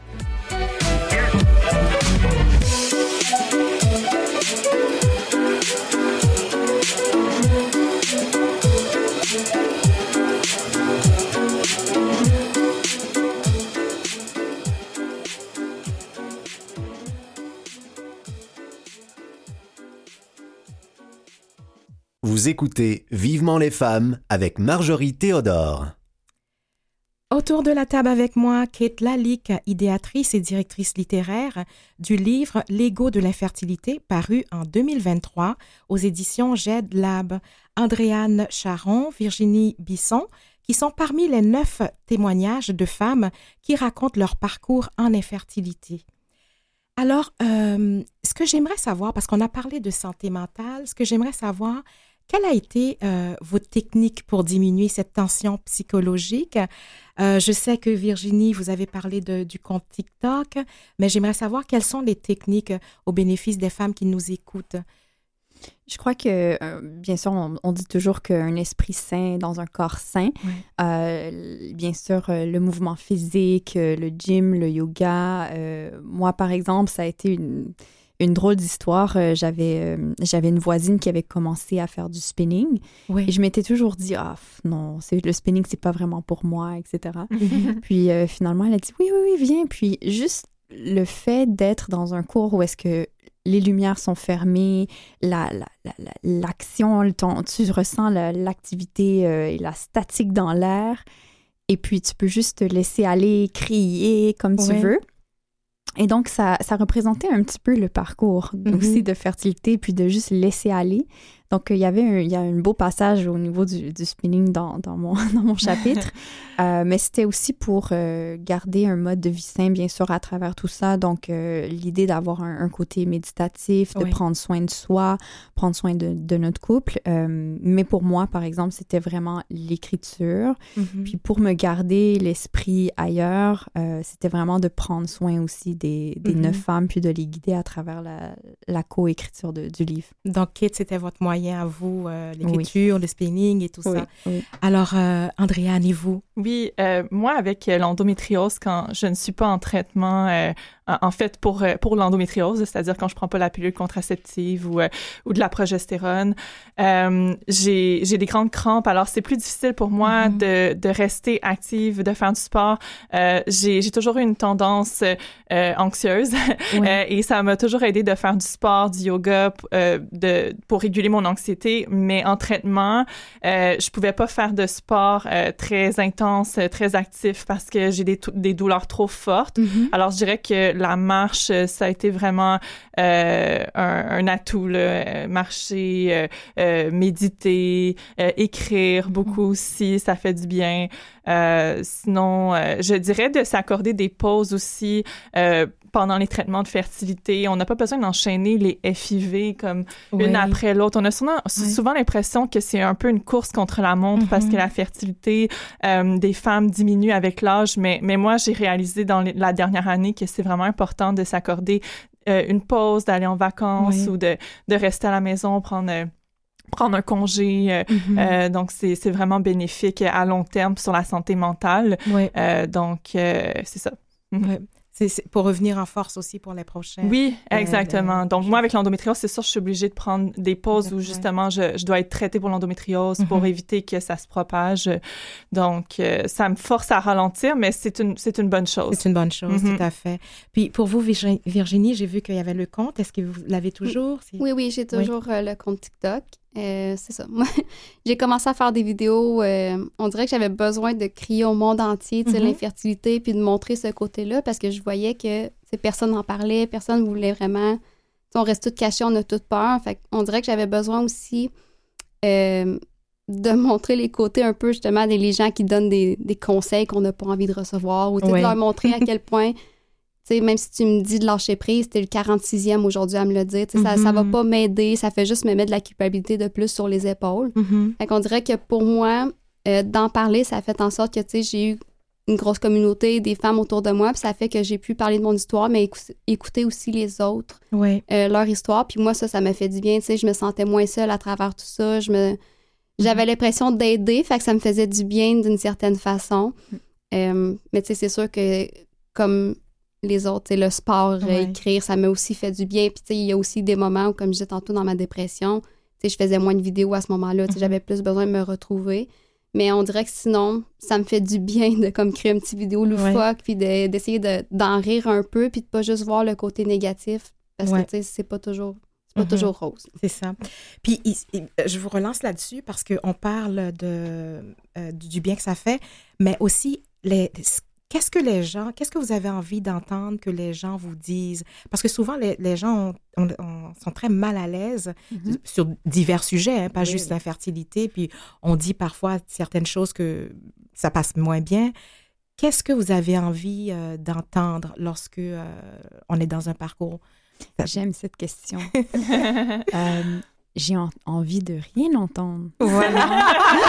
Vous écoutez Vivement les femmes avec Marjorie Théodore. Autour de la table avec moi, Kate Lalique, idéatrice et directrice littéraire du livre L'ego de l'infertilité, paru en deux mille vingt-trois aux éditions Jed Lab. Andréane Charon, Virginie Bisson, qui sont parmi les neuf témoignages de femmes qui racontent leur parcours en infertilité. Alors, euh, ce que j'aimerais savoir, parce qu'on a parlé de santé mentale, ce que j'aimerais savoir, quelle a été euh, votre technique pour diminuer cette tension psychologique? Euh, je sais que Virginie, vous avez parlé de, du compte TikTok, mais j'aimerais savoir quelles sont les techniques au bénéfice des femmes qui nous écoutent. Je crois que, euh, bien sûr, on, on dit toujours qu'un esprit sain dans un corps sain. Oui. Euh, bien sûr, euh, le mouvement physique, euh, le gym, le yoga. Euh, moi, par exemple, ça a été une, une drôle d'histoire. Euh, j'avais, euh, j'avais une voisine qui avait commencé à faire du spinning. Oui. Et je m'étais toujours dit, ah, non, c'est, le spinning, c'est pas vraiment pour moi, et cetera. Puis euh, finalement, elle a dit, oui, oui, oui, viens. Puis juste le fait d'être dans un cours où est-ce que les lumières sont fermées, la, la, la, l'action, le ton, tu ressens la, l'activité euh, et la statique dans l'air, et puis tu peux juste te laisser aller, crier comme tu oui. veux. Et donc, ça, ça représentait un petit peu le parcours mm-hmm. aussi de fertilité, puis de juste laisser aller. Donc, il y avait un, il y a un beau passage au niveau du, du spinning dans, dans, mon, dans mon chapitre, euh, mais c'était aussi pour euh, garder un mode de vie sain, bien sûr, à travers tout ça. Donc, euh, l'idée d'avoir un, un côté méditatif, de oui. prendre soin de soi, prendre soin de, de notre couple. Euh, mais pour moi, par exemple, c'était vraiment l'écriture. Mm-hmm. Puis pour me garder l'esprit ailleurs, euh, c'était vraiment de prendre soin aussi des, des Mm-hmm. neuf femmes, puis de les guider à travers la, la co-écriture de, du livre. Donc, Kate, c'était votre moyen à vous, euh, l'écriture, oui. le spinning et tout oui, ça. Oui. Alors, euh, Andréane, et vous? Oui, euh, moi, avec l'endométriose, quand je ne suis pas en traitement, euh, en fait, pour, pour l'endométriose, c'est-à-dire quand je prends pas la pilule contraceptive ou, euh, ou de la progestérone, euh, j'ai, j'ai des grandes crampes. Alors, c'est plus difficile pour moi mm-hmm. de, de rester active, de faire du sport. Euh, j'ai, j'ai toujours eu une tendance euh, anxieuse oui. euh, et ça m'a toujours aidé de faire du sport, du yoga euh, de, pour réguler mon anxiété. Mais en traitement, euh, je pouvais pas faire de sport euh, très intense, très actif parce que j'ai des, des douleurs trop fortes. Mm-hmm. Alors, je dirais que la marche, ça a été vraiment euh, un, un atout, là. Marcher, euh, euh, méditer, euh, écrire beaucoup aussi, ça fait du bien. Euh, sinon, euh, je dirais de s'accorder des pauses aussi euh, pendant les traitements de fertilité. On n'a pas besoin d'enchaîner les F I V comme oui. une après l'autre. On a souvent, oui. souvent l'impression que c'est un peu une course contre la montre mm-hmm. parce que la fertilité euh, des femmes diminue avec l'âge. Mais, mais moi, j'ai réalisé dans les, la dernière année que c'est vraiment important de s'accorder euh, une pause, d'aller en vacances oui. ou de, de rester à la maison, prendre... Euh, prendre un congé. Euh, mm-hmm. euh, donc, c'est, c'est vraiment bénéfique à long terme sur la santé mentale. Oui. Euh, donc, euh, c'est ça. Mm-hmm. Oui. C'est, c'est pour revenir en force aussi pour les prochains. Oui, exactement. Euh, donc, moi, avec l'endométriose, c'est sûr, je suis obligée de prendre des pauses où, justement, je, je dois être traitée pour l'endométriose mm-hmm. pour éviter que ça se propage. Donc, euh, ça me force à ralentir, mais c'est une, c'est une bonne chose. C'est une bonne chose, mm-hmm. tout à fait. Puis, pour vous, Virginie, j'ai vu qu'il y avait le compte. Est-ce que vous l'avez toujours? Oui, oui, oui j'ai toujours oui. euh, le compte TikTok. Euh, c'est ça. Moi, j'ai commencé à faire des vidéos. Euh, on dirait que j'avais besoin de crier au monde entier, tu sais, mm-hmm. l'infertilité, puis de montrer ce côté-là, parce que je voyais que personne n'en parlait, personne ne voulait vraiment. On reste toutes cachées, on a toutes peur. Fait on dirait que j'avais besoin aussi euh, de montrer les côtés un peu, justement, des gens qui donnent des, des conseils qu'on n'a pas envie de recevoir, ou oui. de leur montrer à quel point. T'sais, même si tu me dis de lâcher prise, t'es le quarante-sixième aujourd'hui à me le dire. Mm-hmm. Ça, ça va pas m'aider, ça fait juste me mettre de la culpabilité de plus sur les épaules. Mm-hmm. Fait qu'on dirait que pour moi, euh, d'en parler, ça a fait en sorte que j'ai eu une grosse communauté, des femmes autour de moi, puis ça fait que j'ai pu parler de mon histoire, mais écou- écouter aussi les autres, oui. euh, leur histoire. Puis moi, ça, ça m'a fait du bien. Je me sentais moins seule à travers tout ça. Je me... J'avais mm-hmm. l'impression d'aider, fait que ça me faisait du bien d'une certaine façon. Mm-hmm. Euh, mais tu sais, c'est sûr que comme... les autres, le sport, ouais. écrire, ça m'a aussi fait du bien. Puis, tu sais, il y a aussi des moments où, comme je disais tantôt dans ma dépression, tu sais, je faisais moins de vidéos à ce moment-là. Tu sais, mm-hmm. j'avais plus besoin de me retrouver. Mais on dirait que sinon, ça me fait du bien de comme créer une petite vidéo loufoque, ouais. puis de, d'essayer de, d'en rire un peu, puis de pas juste voir le côté négatif. Parce ouais. que, tu sais, c'est pas toujours... C'est pas mm-hmm. toujours rose. C'est ça. Puis, il, il, je vous relance là-dessus parce qu'on parle de, euh, du bien que ça fait, mais aussi les... Qu'est-ce que les gens, qu'est-ce que vous avez envie d'entendre que les gens vous disent? Parce que souvent, les, les gens ont, ont, ont, sont très mal à l'aise mm-hmm. sur divers sujets, hein, pas oui. juste l'infertilité. Puis on dit parfois certaines choses que ça passe moins bien. Qu'est-ce que vous avez envie euh, d'entendre lorsque euh, on est dans un parcours? J'aime cette question. euh, j'ai en, envie de rien entendre. Voilà.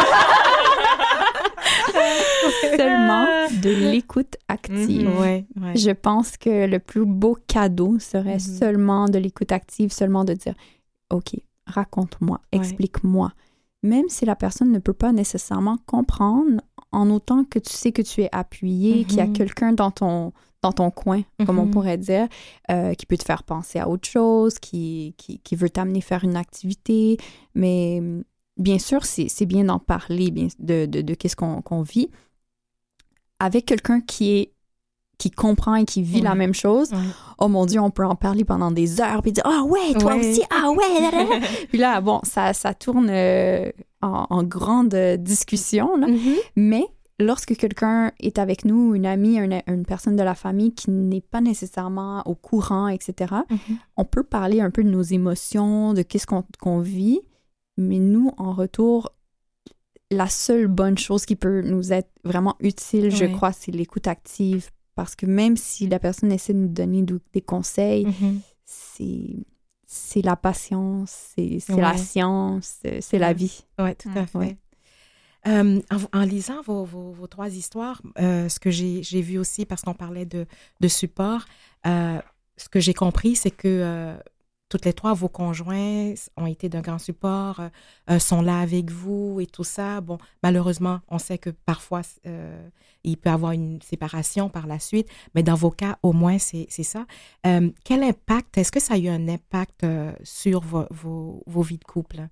Seulement de l'écoute active. Mmh, ouais, ouais. Je pense que le plus beau cadeau serait mmh. seulement de l'écoute active, seulement de dire « OK, raconte-moi, ouais. explique-moi ». Même si la personne ne peut pas nécessairement comprendre, en autant que tu sais que tu es appuyé, mmh. qu'il y a quelqu'un dans ton, dans ton coin, mmh. comme on pourrait dire, euh, qui peut te faire penser à autre chose, qui, qui, qui veut t'amener faire une activité, mais... Bien sûr, c'est, c'est bien d'en parler, bien, de, de, de qu'est-ce qu'on, qu'on vit. Avec quelqu'un qui est qui comprend et qui vit ouais. la même chose, ouais. oh mon Dieu, on peut en parler pendant des heures, puis dire « Ah ouais, toi ouais. aussi, ah ouais! » Puis là, bon, ça, ça tourne euh, en, en grande discussion, là. Mm-hmm. Mais lorsque quelqu'un est avec nous, une amie, une, une personne de la famille qui n'est pas nécessairement au courant, et cetera, mm-hmm. on peut parler un peu de nos émotions, de qu'est-ce qu'on, qu'on vit, Mais nous, en retour, la seule bonne chose qui peut nous être vraiment utile, oui. je crois, c'est l'écoute active. Parce que même si la personne essaie de nous donner des conseils, mm-hmm. c'est, c'est la patience, c'est, c'est ouais. la science, c'est, c'est la vie. Oui, tout à fait. Ouais. Euh, en, en lisant vos, vos, vos trois histoires, euh, ce que j'ai, j'ai vu aussi, parce qu'on parlait de, de support, euh, ce que j'ai compris, c'est que euh, toutes les trois, vos conjoints ont été d'un grand support, euh, sont là avec vous et tout ça. Bon, malheureusement, on sait que parfois, euh, il peut y avoir une séparation par la suite, mais dans vos cas, au moins, c'est, c'est ça. Euh, quel impact, est-ce que ça a eu un impact euh, sur vos, vos, vos vies de couple?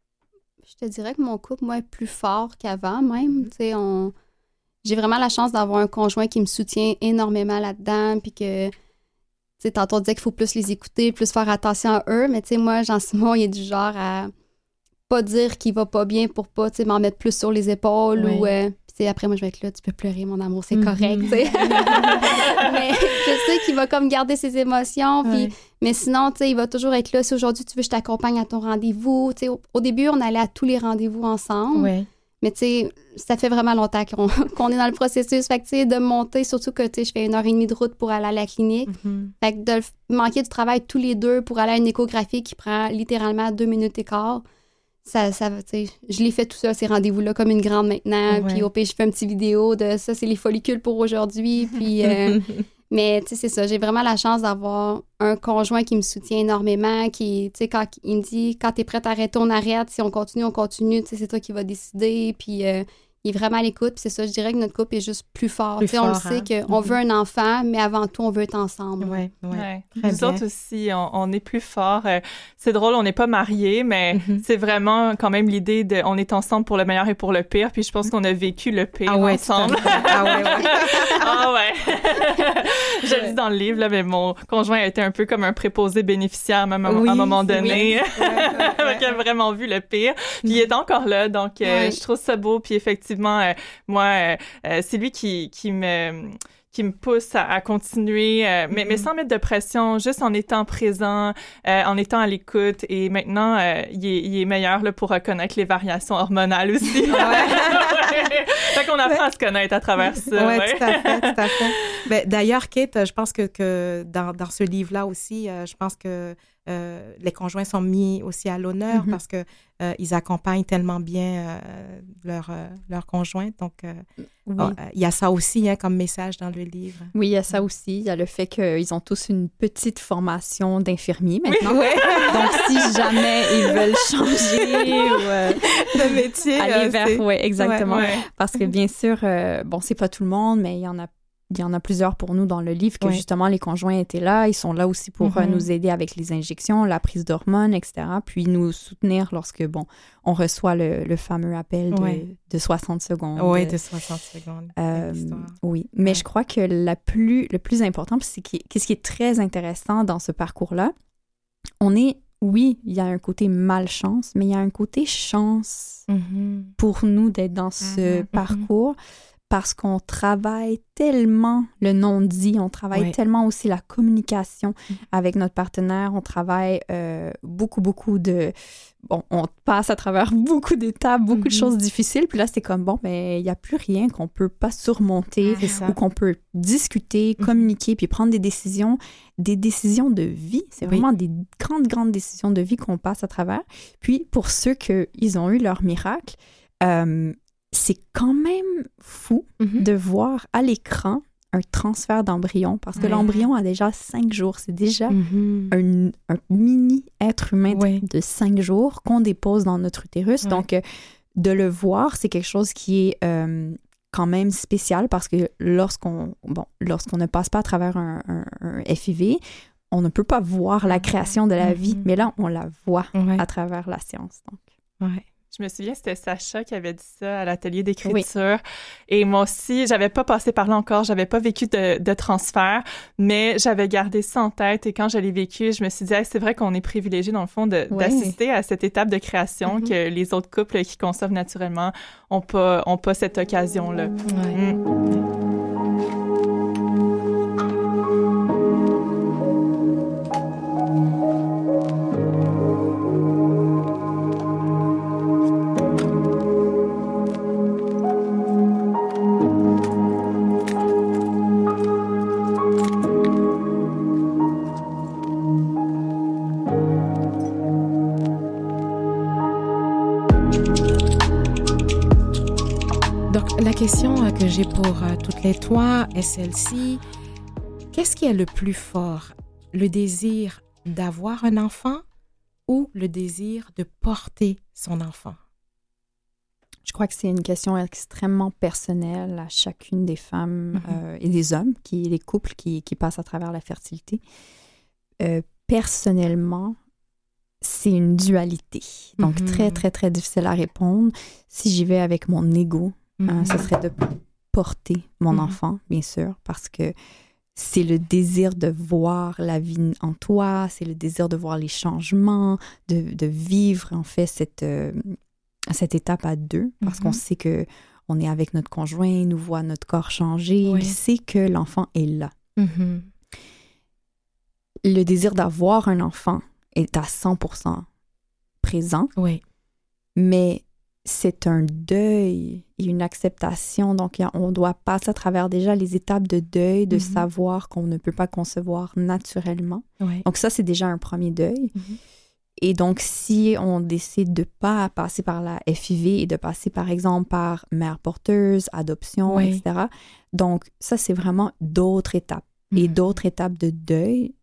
Je te dirais que mon couple, moi, est plus fort qu'avant même. Tu sais, on... j'ai vraiment la chance d'avoir un conjoint qui me soutient énormément là-dedans, puis que... Tu sais, tantôt, on disait qu'il faut plus les écouter, plus faire attention à eux, mais tu sais, moi, Jean-Simon, il est du genre à pas dire qu'il va pas bien pour pas, tu sais, m'en mettre plus sur les épaules oui. ou... Euh, tu sais, après, moi, je vais être là, tu peux pleurer, mon amour, c'est mm-hmm. correct, tu sais. Mais je sais qu'il va comme garder ses émotions, puis... Oui. Mais sinon, tu sais, il va toujours être là. Si aujourd'hui, tu veux, je t'accompagne à ton rendez-vous. Tu sais, au, au début, on allait à tous les rendez-vous ensemble. Oui. Mais tu sais, ça fait vraiment longtemps qu'on, qu'on est dans le processus. Fait que tu sais, de monter, surtout que tu sais, je fais une heure et demie de route pour aller à la clinique. Mm-hmm. Fait que de manquer du travail tous les deux pour aller à une échographie qui prend littéralement deux minutes et quart, ça, ça tu sais, je l'ai fait tout ça, ces rendez-vous-là, comme une grande maintenant. Ouais. Puis au pire, je fais une petite vidéo de ça, c'est les follicules pour aujourd'hui. Puis... Euh, mais, tu sais, c'est ça. J'ai vraiment la chance d'avoir un conjoint qui me soutient énormément, qui, tu sais, quand il me dit, quand t'es prête à arrêter, on arrête. Si on continue, on continue. Tu sais, c'est toi qui vas décider. Puis, euh, il est vraiment à l'écoute. Puis, c'est ça, je dirais que notre couple est juste plus fort. Tu sais, on le sait hein? qu'on mm-hmm. veut un enfant, mais avant tout, on veut être ensemble. Oui, oui. Ouais. Nous autres aussi, on, on est plus forts. Euh, c'est drôle, on n'est pas mariés, mais mm-hmm. c'est vraiment quand même l'idée de on est ensemble pour le meilleur et pour le pire. Puis, je pense qu'on a vécu le pire ah ouais, ensemble. ah ouais, ouais. ah ouais. Je le dis dans le livre, là, mais mon conjoint a été un peu comme un préposé bénéficiaire, même à, oui, à un moment donné. Oui. ouais, ouais, ouais. Il a vraiment vu le pire. Puis, il est encore là. Donc, euh, ouais. je trouve ça beau. Puis, effectivement, Euh, moi, euh, euh, c'est lui qui, qui me... qui me pousse à, à continuer, euh, mais, mm-hmm. mais sans mettre de pression, juste en étant présent, euh, en étant à l'écoute. Et maintenant, euh, il, est, il est meilleur là, pour reconnaître les variations hormonales aussi. Ouais. ouais. Fait qu'on apprend ouais. à se connaître à travers ça. Oui, ouais. tout à fait, tout à fait. Ben, d'ailleurs, Kate, je pense que, que dans, dans ce livre-là aussi, euh, je pense que euh, les conjoints sont mis aussi à l'honneur mm-hmm. parce que euh, ils accompagnent tellement bien euh, leur, euh, leur conjoint. Donc, euh, oui. oh, euh, il y a ça aussi hein, comme message dans le livre. Oui, il y a ça aussi. Il y a le fait qu'ils ont tous une petite formation d'infirmier maintenant. Oui, oui. Donc, si jamais ils veulent changer ou euh, de métier, aller euh, vers... Oui, exactement. Ouais, ouais. Parce que bien sûr, euh, bon, c'est pas tout le monde, mais il y en a Il y en a plusieurs pour nous dans le livre que, oui. justement, les conjoints étaient là. Ils sont là aussi pour mm-hmm. euh, nous aider avec les injections, la prise d'hormones, et cetera. Puis nous soutenir lorsque, bon, on reçoit le, le fameux appel de, oui. de soixante secondes. Oui, de soixante secondes. Euh, oui, mais ouais. je crois que la plus, le plus important, c'est qu'est-ce qui est très intéressant dans ce parcours-là, on est, oui, il y a un côté malchance, mais il y a un côté chance mm-hmm. pour nous d'être dans ce mm-hmm. parcours. Parce qu'on travaille tellement le non-dit, on travaille ouais. tellement aussi la communication mmh. avec notre partenaire, on travaille euh, beaucoup, beaucoup de... Bon, on passe à travers beaucoup d'étapes, beaucoup mmh. de choses difficiles, puis là, c'est comme, bon, mais il n'y a plus rien qu'on peut pas surmonter ah, ou qu'on peut discuter, mmh. communiquer, puis prendre des décisions, des décisions de vie. C'est oui. vraiment des grandes, grandes décisions de vie qu'on passe à travers. Puis, pour ceux qui ont eu leur miracle, euh, c'est quand même fou mm-hmm. de voir à l'écran un transfert d'embryon, parce que ouais. l'embryon a déjà cinq jours. C'est déjà mm-hmm. un, un mini-être humain ouais. de cinq jours qu'on dépose dans notre utérus. Ouais. Donc, euh, de le voir, c'est quelque chose qui est euh, quand même spécial, parce que lorsqu'on, bon, lorsqu'on ne passe pas à travers un, un, un F I V, on ne peut pas voir la création de la mm-hmm. vie, mais là, on la voit ouais. à travers la science. Donc. Ouais. Je me souviens, c'était Sacha qui avait dit ça à l'atelier d'écriture. Oui. Et moi aussi, j'avais pas passé par là encore, j'avais pas vécu de, de transfert, mais j'avais gardé ça en tête. Et quand je l'ai vécu, je me suis dit, hey, c'est vrai qu'on est privilégié, dans le fond, de, oui. d'assister à cette étape de création mm-hmm. que les autres couples qui conçoivent naturellement n'ont pas, ont pas cette occasion-là. Oui. Mm. Donc, la question que j'ai pour euh, toutes les trois est celle-ci. Qu'est-ce qui est le plus fort? Le désir d'avoir un enfant ou le désir de porter son enfant? Je crois que c'est une question extrêmement personnelle à chacune des femmes mm-hmm. euh, et des hommes, qui, les couples qui, qui passent à travers la fertilité. Euh, personnellement, c'est une dualité. Donc, mm-hmm. très, très, très difficile à répondre. Si j'y vais avec mon ego, mm-hmm. hein, ce serait de porter mon mm-hmm. enfant, bien sûr, parce que c'est le désir de voir la vie en toi, c'est le désir de voir les changements, de, de vivre, en fait, cette... Euh, cette étape à deux, parce mm-hmm. qu'on sait que on est avec notre conjoint, il nous voit notre corps changer, oui. il sait que l'enfant est là. Mm-hmm. Le désir d'avoir un enfant est à cent pour cent présent, oui. mais c'est un deuil et une acceptation. Donc, on doit passer à travers déjà les étapes de deuil, de mm-hmm. savoir qu'on ne peut pas concevoir naturellement. Oui. Donc, ça, c'est déjà un premier deuil. Mm-hmm. Et donc, si on décide de ne pas passer par la F I V et de passer, par exemple, par mère porteuse, adoption, oui. et cetera, donc ça, c'est vraiment d'autres étapes. Mm-hmm. Et d'autres étapes de deuil.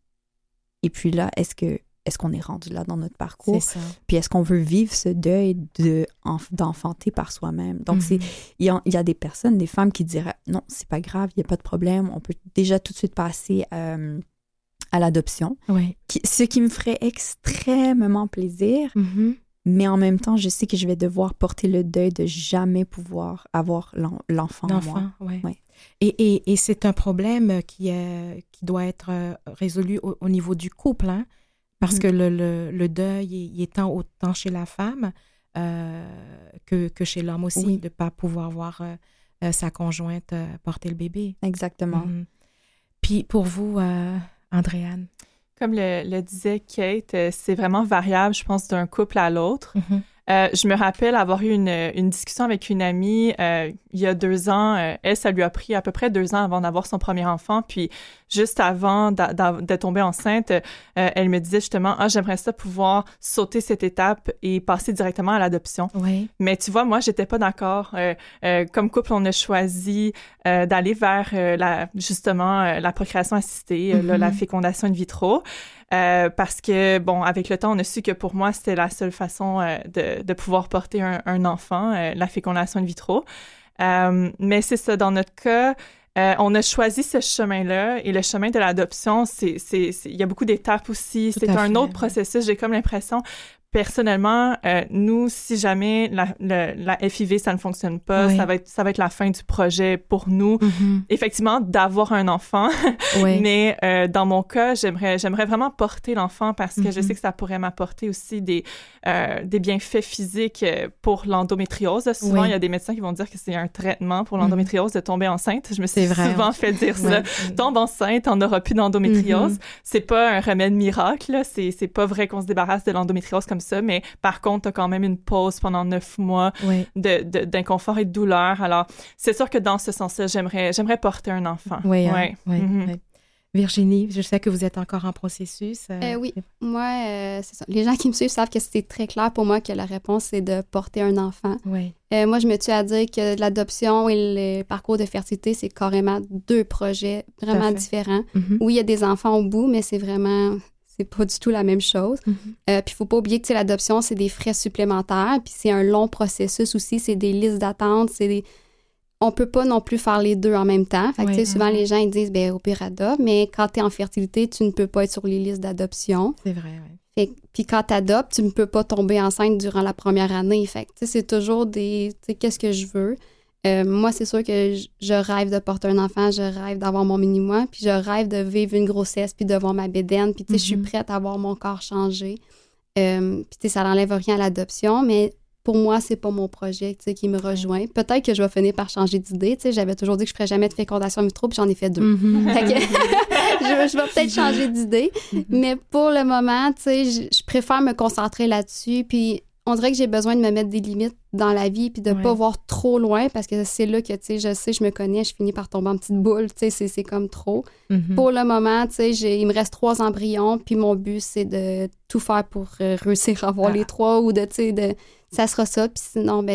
Et puis là, est-ce que est-ce qu'on est rendu là dans notre parcours? C'est ça. Puis est-ce qu'on veut vivre ce deuil de, d'enfanter par soi-même? Donc, mm-hmm. c'est, il y a, il y a des personnes, des femmes qui diraient « Non, c'est pas grave, il n'y a pas de problème. On peut déjà tout de suite passer... Euh, à l'adoption, oui. qui, ce qui me ferait extrêmement plaisir, mm-hmm. mais en même temps, je sais que je vais devoir porter le deuil de jamais pouvoir avoir l'en, l'enfant, l'enfant en moi. Ouais. Ouais. Et, et, et c'est un problème qui, est, qui doit être résolu au, au niveau du couple, hein? Parce mm-hmm. que le, le, le deuil, il est tant autant chez la femme euh, que, que chez l'homme aussi, oui. de ne pas pouvoir voir euh, sa conjointe euh, porter le bébé. Exactement. Mm-hmm. Puis pour vous... Euh, Andréane? Comme le, le disait Kate, euh, c'est vraiment variable, je pense, d'un couple à l'autre. Mm-hmm. Euh, je me rappelle avoir eu une, une discussion avec une amie euh, il y a deux ans. Euh, elle, ça lui a pris à peu près deux ans avant d'avoir son premier enfant. Puis, juste avant d'a, d'a, de tomber enceinte, euh, elle me disait justement « Ah, j'aimerais ça pouvoir sauter cette étape et passer directement à l'adoption. Oui. » Mais tu vois, moi, j'étais pas d'accord. Euh, euh, comme couple, on a choisi euh, d'aller vers euh, la, justement euh, la procréation assistée, mm-hmm. là, la fécondation in vitro. Euh, parce que, bon, avec le temps, on a su que pour moi, c'était la seule façon euh, de, de pouvoir porter un, un enfant, euh, la fécondation in vitro. Euh, mais c'est ça, dans notre cas, euh, on a choisi ce chemin-là et le chemin de l'adoption, c'est, c'est, c'est, il y a beaucoup d'étapes aussi. Tout c'est un fait, autre processus, j'ai comme l'impression... Personnellement, euh, nous, si jamais la, la, la F I V, ça ne fonctionne pas, oui. ça va être, ça va être la fin du projet pour nous. Mm-hmm. Effectivement, d'avoir un enfant. Oui. Mais euh, dans mon cas, j'aimerais, j'aimerais vraiment porter l'enfant parce que mm-hmm. je sais que ça pourrait m'apporter aussi des, euh, des bienfaits physiques pour l'endométriose. Souvent, oui. il y a des médecins qui vont dire que c'est un traitement pour l'endométriose mm-hmm. de tomber enceinte. Je me suis vrai, souvent fait dire ça. Ouais. Tombe enceinte, on n'aura plus d'endométriose. Mm-hmm. C'est pas un remède miracle, là. C'est, c'est pas vrai qu'on se débarrasse de l'endométriose comme ça, mais par contre, tu as quand même une pause pendant neuf mois oui. de, de, d'inconfort et de douleur. Alors, c'est sûr que dans ce sens-là, j'aimerais, j'aimerais porter un enfant. Oui, hein? ouais. oui, mm-hmm. oui. Virginie, je sais que vous êtes encore en processus. Euh... Euh, oui, moi, euh, c'est ça. Les gens qui me suivent savent que c'est très clair pour moi que la réponse, c'est de porter un enfant. Oui. Euh, moi, je me tue à dire que l'adoption et le parcours de fertilité, c'est carrément deux projets vraiment différents. Mm-hmm. Oui, il y a des enfants au bout, mais c'est vraiment... c'est pas du tout la même chose. Mm-hmm. Euh, puis il faut pas oublier que l'adoption, c'est des frais supplémentaires, puis c'est un long processus aussi, c'est des listes d'attente, c'est des... On peut pas non plus faire les deux en même temps. Fait que, oui, souvent, mm-hmm. les gens ils disent, ben au pire, adopte, mais quand t'es en fertilité, tu ne peux pas être sur les listes d'adoption. C'est vrai, oui. Fait, puis quand t'adoptes, tu ne peux pas tomber enceinte durant la première année. Fait que, c'est toujours des... Tu sais, qu'est-ce que je veux? Euh, moi, c'est sûr que je, je rêve de porter un enfant, je rêve d'avoir mon mini-moi, puis je rêve de vivre une grossesse, puis de voir ma bédaine, puis tu sais, mm-hmm. je suis prête à voir mon corps changer. Euh, puis tu sais, ça n'enlève rien à l'adoption, mais pour moi, c'est pas mon projet, tu sais, qui me rejoint. Peut-être que je vais finir par changer d'idée, tu sais, j'avais toujours dit que je ferais jamais de fécondation in vitro, puis j'en ai fait deux. Mm-hmm. Fait que je, je vais peut-être changer d'idée, mm-hmm. mais pour le moment, tu sais, je, je préfère me concentrer là-dessus, puis on dirait que j'ai besoin de me mettre des limites dans la vie puis de ouais. pas voir trop loin parce que c'est là que, tu sais, je sais, je me connais, je finis par tomber en petite boule, tu sais, c'est, c'est comme trop. Mm-hmm. Pour le moment, tu sais, j'ai, il me reste trois embryons puis mon but, c'est de tout faire pour euh, réussir à avoir ah. les trois ou de, tu sais, de, ça sera ça puis sinon, ben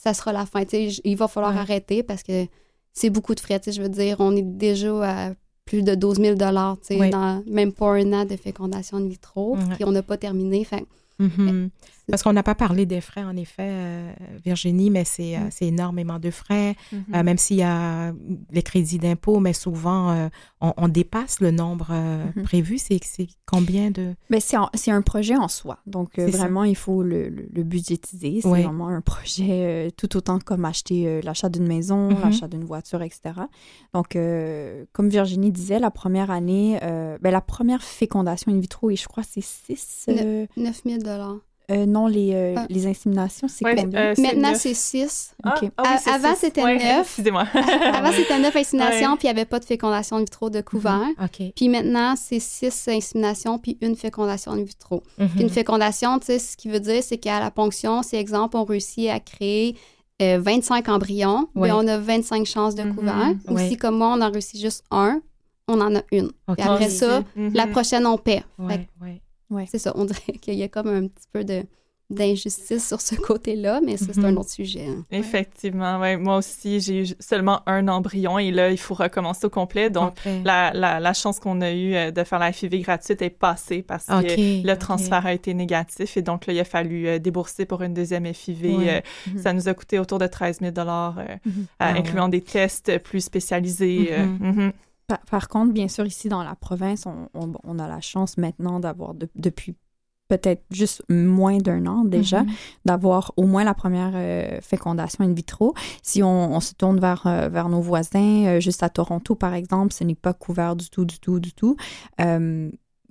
ça sera la fin. Tu sais, il va falloir Ouais. arrêter parce que c'est beaucoup de frais. Tu sais, je veux dire, on est déjà à plus de douze mille dollars, tu sais, Ouais. dans même pas un an de fécondation in vitro, Ouais. puis on n'a pas terminé. Fait Mhm. Parce qu'on n'a pas parlé des frais, en effet, euh, Virginie, mais c'est, euh, c'est énormément de frais, Mhm. euh, même s'il y a les crédits d'impôt, mais souvent, euh, on, on dépasse le nombre euh, Mhm. prévu. C'est, c'est combien de... Ben, c'est, en- c'est un projet en soi. Donc, euh, C'est ça. vraiment, il faut le, le, le budgétiser. C'est Ouais. vraiment un projet euh, tout autant comme acheter euh, l'achat d'une maison, Mhm. l'achat d'une voiture, et cetera. Donc, euh, comme Virginie disait, la première année, euh, ben, la première fécondation in vitro, et je crois que c'est six... euh, neuf mille dollars. euh, non, les, euh, Ah. les inséminations, c'est Ouais, combien? euh, c'est Maintenant, neuf. c'est six. Ah, OK. ah oui, À- c'est avant, six. c'était Ouais, neuf. Excusez-moi. Avant, c'était neuf inséminations, Ouais. puis il n'y avait pas de fécondation in vitro de couvert. OK. Puis maintenant, c'est six inséminations, puis une fécondation in vitro. Mhm. Puis une fécondation, tu sais, ce qui veut dire, c'est qu'à la ponction, c'est exemple, on réussit à créer euh, vingt-cinq embryons, Ouais. puis on a vingt-cinq chances de Mhm. couvert. Ou Ouais. si, comme moi, on en réussit juste un, on en a une. OK. Puis après Moi ça, aussi. Mhm. la prochaine, on paie. Fait Ouais, ouais. que c'est ça, on dirait qu'il y a comme un petit peu de, d'injustice sur ce côté-là, mais ça, c'est Mhm. un autre sujet. hein. Effectivement, ouais. Moi aussi, j'ai eu seulement un embryon et là, il faut recommencer au complet. Donc, Complet. la, la, la chance qu'on a eue euh, de faire la F I V gratuite est passée parce OK, que le OK. transfert a été négatif et donc là, il a fallu euh, débourser pour une deuxième F I V. Ouais. Euh, Mhm. Ça nous a coûté autour de treize mille dollars, euh, Mhm. Ah ouais. incluant des tests plus spécialisés. euh, Mhm. mhm. Par, par contre, bien sûr, ici dans la province, on, on, on a la chance maintenant d'avoir, de- depuis peut-être juste moins d'un an déjà, Mhm. d'avoir au moins la première euh, fécondation in vitro. Si on, on se tourne vers, euh, vers nos voisins, euh, juste à Toronto, par exemple, ce n'est pas couvert du tout, du tout, du tout. Euh,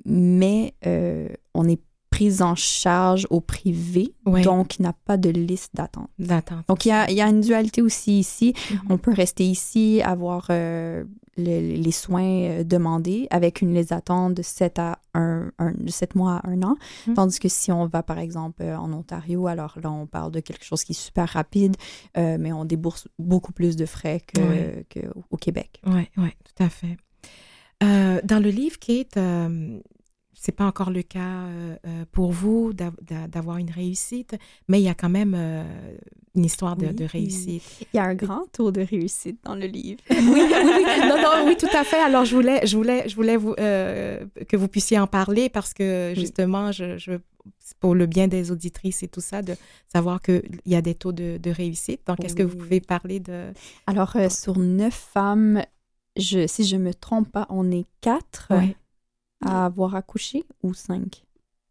mais euh, on est prise en charge au privé, Ouais. donc il n'y a pas de liste d'attente. D'attente. Donc, il y a, il y a une dualité aussi ici. Mhm. On peut rester ici, avoir euh, le- les soins euh, demandés avec une liste d'attente de sept à un, un- de sept mois à un an. Mhm. Tandis que si on va, par exemple, euh, en Ontario, alors là, on parle de quelque chose qui est super rapide, euh, mais on débourse beaucoup plus de frais que, Ouais. que au Québec. Oui, oui, tout à fait. Euh, dans le livre, Kate, euh, c'est pas encore le cas euh, euh, pour vous d'av- d'a- d'avoir une réussite, mais il y a quand même euh, une histoire de, Oui. de réussite. Il y a un grand taux de réussite dans le livre. Oui, oui, oui. Non, non, oui, tout à fait. Alors, je voulais, je voulais, je voulais vous, euh, que vous puissiez en parler parce que, Oui. justement, je, je, c'est pour le bien des auditrices et tout ça, de savoir qu'il y a des taux de, de réussite. Donc, est-ce que vous Oui. pouvez parler de... Alors, euh, sur neuf femmes, je, si je me trompe pas, on est quatre Ouais. à avoir accouché ou cinq?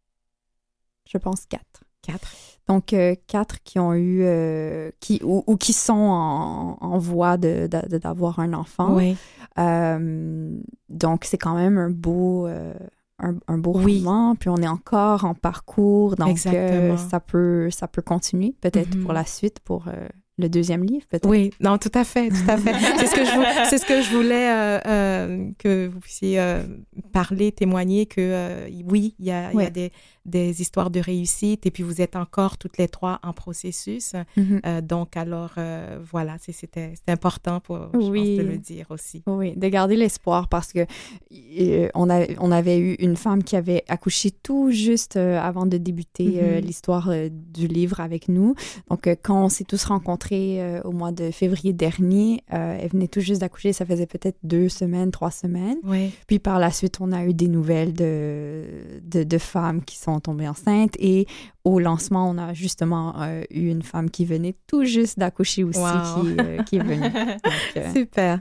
Je pense quatre. Quatre. Donc, euh, quatre qui ont eu, euh, qui, ou, ou qui sont en, en voie de, de- de- d'avoir un enfant. Oui. Euh, donc, c'est quand même un beau, euh, un, un beau Oui. roman. Puis, on est encore en parcours. Donc, Exactement. euh, ça, peut, ça peut continuer peut-être Mhm. pour la suite, pour euh, le deuxième livre peut-être. Oui, non, tout à fait, tout à fait. C'est ce que je, vou- c'est ce que je voulais euh, euh, que vous puissiez euh, parler, témoigner que euh, oui, il y a, il y a Ouais. des, des histoires de réussite et puis vous êtes encore toutes les trois en processus. Mhm. Euh, donc, alors, euh, voilà, c'est- c'était c'était important pour, je Oui. pense, de le dire aussi. Oui, de garder l'espoir parce que euh, on, a, on avait eu une femme qui avait accouché tout juste euh, avant de débuter euh, Mhm. l'histoire euh, du livre avec nous. Donc, euh, quand on s'est tous rencontrés euh, au mois de février dernier, euh, elle venait tout juste d'accoucher, ça faisait peut-être deux semaines, trois semaines. Oui, Puis par la suite, on a eu des nouvelles de, de, de femmes qui sont tombées enceintes et au lancement, on a justement euh, eu une femme qui venait tout juste d'accoucher aussi, Wow. qui, euh, qui est venue. Donc, euh, super.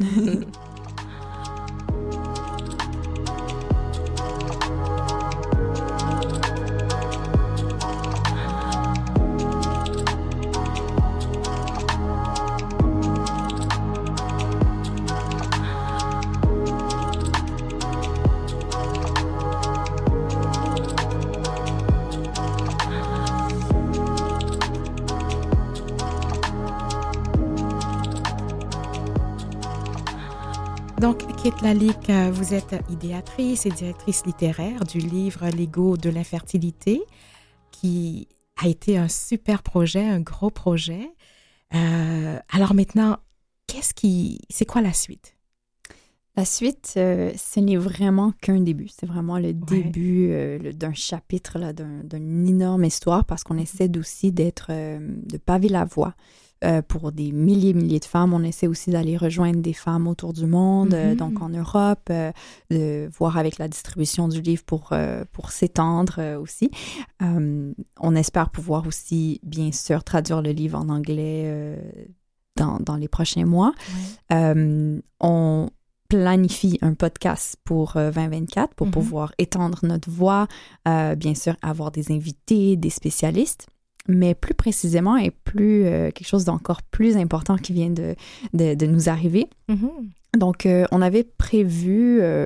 Donc, Kate Lalique, euh, vous êtes idéatrice et directrice littéraire du livre L'ego de l'infertilité, qui a été un super projet, un gros projet. Euh, alors maintenant, qu'est-ce qui, c'est quoi la suite? La suite, euh, ce n'est vraiment qu'un début. C'est vraiment le début euh, le- d'un chapitre, là, d'un, d'une énorme histoire, parce qu'on essaie aussi d'être, euh, de paver la voie euh, pour des milliers et milliers de femmes. On essaie aussi d'aller rejoindre des femmes autour du monde, mm-hmm. euh, donc en Europe, euh, de voir avec la distribution du livre pour, euh, pour s'étendre euh, aussi. Euh, on espère pouvoir aussi, bien sûr, traduire le livre en anglais euh, dans, dans les prochains mois. Ouais. Euh, on planifie un podcast pour euh, vingt vingt-quatre pour mm-hmm. pouvoir étendre notre voix, euh, bien sûr, avoir des invités, des spécialistes. Mais plus précisément et plus euh, quelque chose d'encore plus important qui vient de, de, de nous arriver. Mm-hmm. Donc, euh, on avait prévu euh,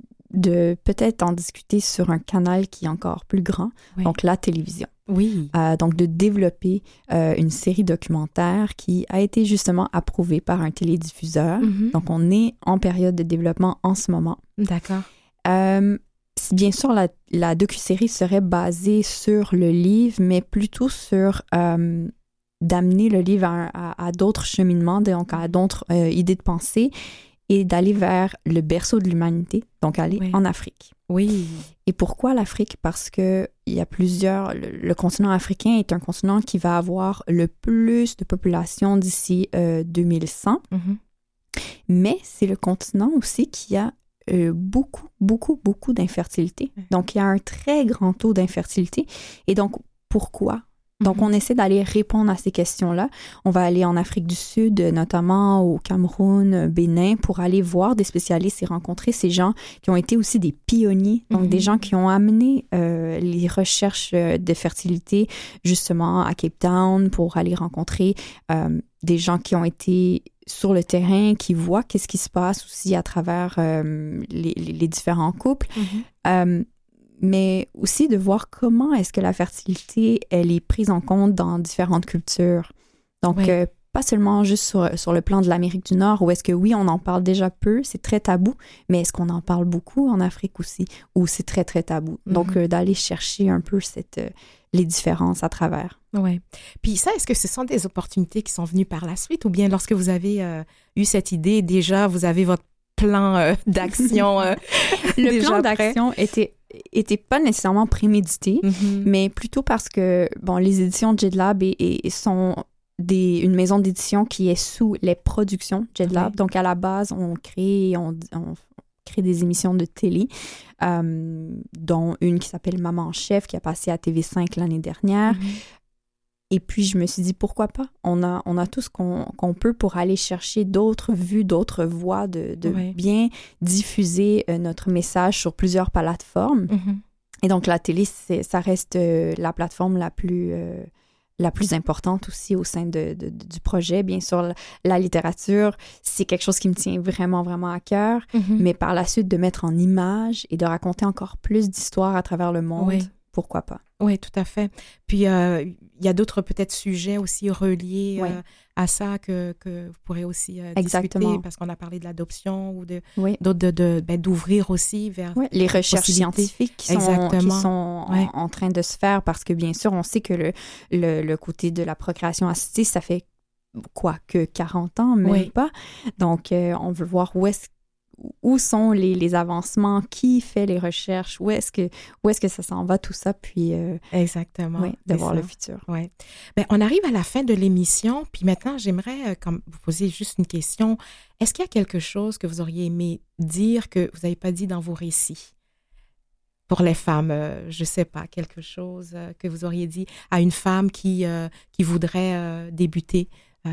de peut-être en discuter sur un canal qui est encore plus grand, oui. donc la télévision. Oui. Euh, donc, de développer euh, une série documentaire qui a été justement approuvée par un télédiffuseur. Mm-hmm. Donc, on est en période de développement en ce moment. D'accord. Euh, Bien sûr, la, la docu-série serait basée sur le livre, mais plutôt sur euh, d'amener le livre à, à, à d'autres cheminements, donc à d'autres euh, idées de pensée et d'aller vers le berceau de l'humanité, donc aller oui. en Afrique. Oui. Et pourquoi l'Afrique? Parce qu'il y a plusieurs... Le, le continent africain est un continent qui va avoir le plus de population d'ici euh, deux mille cent, mm-hmm. mais c'est le continent aussi qui a Euh, beaucoup, beaucoup, beaucoup d'infertilité. Donc, il y a un très grand taux d'infertilité. Et donc, pourquoi? Donc, mm-hmm. on essaie d'aller répondre à ces questions-là. On va aller en Afrique du Sud, notamment au Cameroun, Bénin, pour aller voir des spécialistes et rencontrer ces gens qui ont été aussi des pionniers, donc mm-hmm. des gens qui ont amené euh, les recherches de fertilité justement à Cape Town pour aller rencontrer euh, des gens qui ont été sur le terrain, qui voient qu'est-ce qui se passe aussi à travers euh, les, les différents couples, mm-hmm. euh, mais aussi de voir comment est-ce que la fertilité, elle est prise en compte dans différentes cultures. Donc, oui. euh, pas seulement juste sur, sur le plan de l'Amérique du Nord, où est-ce que oui, on en parle déjà peu, c'est très tabou, mais est-ce qu'on en parle beaucoup en Afrique aussi, où c'est très, très tabou? Mm-hmm. Donc, euh, d'aller chercher un peu cette... Euh, les différences à travers. Oui. Puis ça, est-ce que ce sont des opportunités qui sont venues par la suite ou bien lorsque vous avez euh, eu cette idée, déjà, vous avez votre plan euh, d'action euh, Le déjà plan prêt? d'action était, était pas nécessairement prémédité, mm-hmm. mais plutôt parce que, bon, les éditions JedLab et, et sont des, une maison d'édition qui est sous les productions JedLab. Okay. Donc, à la base, on crée, on, on crée des émissions de télé, euh, dont une qui s'appelle Maman Chef, qui a passé à T V cinq l'année dernière. Mm-hmm. Et puis, je me suis dit, pourquoi pas? On a, on a tout ce qu'on, qu'on peut pour aller chercher d'autres vues, d'autres voix, de, de ouais. bien diffuser euh, notre message sur plusieurs plateformes. Mm-hmm. Et donc, la télé, c'est, ça reste euh, la plateforme la plus... Euh, la plus importante aussi au sein de, de, de, du projet. Bien sûr, la, la littérature, c'est quelque chose qui me tient vraiment, vraiment à cœur, mm-hmm. mais par la suite, de mettre en image et de raconter encore plus d'histoires à travers le monde, oui. pourquoi pas? Oui, tout à fait. Puis, il euh, y a d'autres peut-être sujets aussi reliés oui. euh, à ça que, que vous pourrez aussi euh, discuter, parce qu'on a parlé de l'adoption ou de, oui. d'autres, de, de, ben, d'ouvrir aussi vers... Oui, les recherches scientifiques qui sont, qui sont ouais. en, en train de se faire, parce que bien sûr, on sait que le, le, le côté de la procréation assistée, ça fait quoi, que quarante ans, même oui. pas. Donc, euh, on veut voir où est-ce où sont les, les avancements, qui fait les recherches, où est-ce que, où est-ce que ça s'en va, tout ça, puis euh, exactement, oui, de voir ça. Le futur. Ouais. Ben, on arrive à la fin de l'émission, puis maintenant, j'aimerais euh, comme, vous poser juste une question. Est-ce qu'il y a quelque chose que vous auriez aimé dire que vous n'avez pas dit dans vos récits? Pour les femmes, euh, je ne sais pas, quelque chose euh, que vous auriez dit à une femme qui, euh, qui voudrait euh, débuter Euh,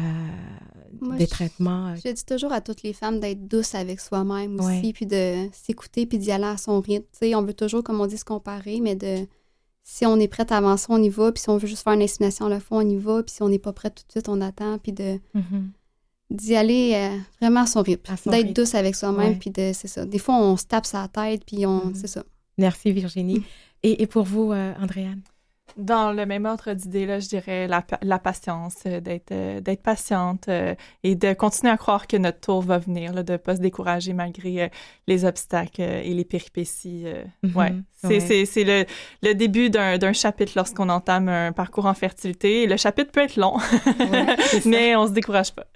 Moi, des je, traitements. Je dis toujours à toutes les femmes d'être douces avec soi-même aussi, ouais. puis de s'écouter, puis d'y aller à son rythme. T'sais, on veut toujours, comme on dit, se comparer, mais de si on est prête à avancer, on y va, puis si on veut juste faire une insémination, on le fait, on y va, puis si on n'est pas prête tout de suite, on attend, puis de mm-hmm. d'y aller euh, vraiment à son rythme, à son d'être rythme. Douce avec soi-même, ouais. puis de, c'est ça. Des fois, on se tape sa tête, puis on, mm-hmm. c'est ça. Merci Virginie. Mm. Et, et pour vous, euh, Andréane? Dans le même ordre d'idée, là, je dirais la, la patience, euh, d'être, euh, d'être patiente euh, et de continuer à croire que notre tour va venir, là, de ne pas se décourager malgré euh, les obstacles euh, et les péripéties. Euh, mm-hmm. ouais. C'est, ouais. c'est, c'est le, le début d'un, d'un chapitre lorsqu'on entame un parcours en fertilité. Le chapitre peut être long, ouais, mais on ne se décourage pas.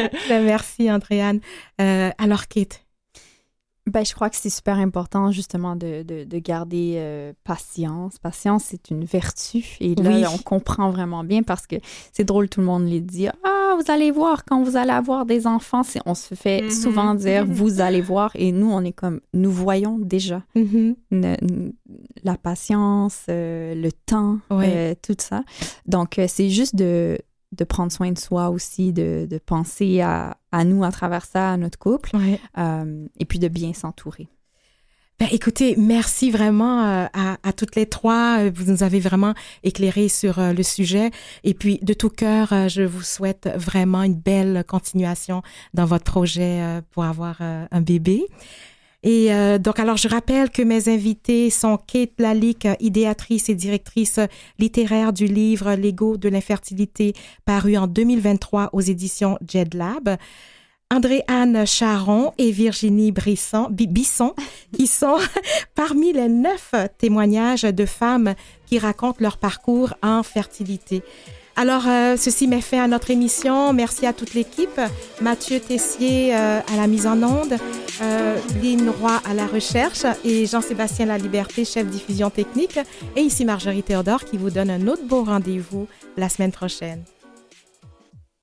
Merci, Andréane. Euh, alors, Kate? Ben, je crois que c'est super important, justement, de, de, de garder euh, patience. Patience, c'est une vertu. Et là, oui. on comprend vraiment bien parce que c'est drôle, tout le monde les dit. Ah ah, vous allez voir, quand vous allez avoir des enfants, c'est, on se fait mm-hmm. souvent dire, vous allez voir. Et nous, on est comme, nous voyons déjà mm-hmm. ne, ne, la patience, euh, le temps, oui. euh, tout ça. Donc, euh, c'est juste de, de prendre soin de soi aussi, de, de penser à, à nous à travers ça, à notre couple, oui. euh, et puis de bien s'entourer. Ben, écoutez, merci vraiment euh, à, à toutes les trois. Vous nous avez vraiment éclairé sur euh, le sujet. Et puis, de tout cœur, euh, je vous souhaite vraiment une belle continuation dans votre projet euh, pour avoir euh, un bébé. Et euh, donc, alors, je rappelle que mes invités sont Kate Lalique, idéatrice et directrice littéraire du livre « L'ego de l'infertilité » paru en deux mille vingt-trois aux éditions JedLab. André-Anne Charron et Virginie Brisson, Bisson, qui sont parmi les neuf témoignages de femmes qui racontent leur parcours en fertilité. Alors, euh, ceci met fin à notre émission. Merci à toute l'équipe. Mathieu Tessier euh, à la mise en onde, euh, Lynn Roy à la recherche et Jean-Sébastien Laliberté, chef diffusion technique. Et ici Marjorie Théodore qui vous donne un autre beau rendez-vous la semaine prochaine.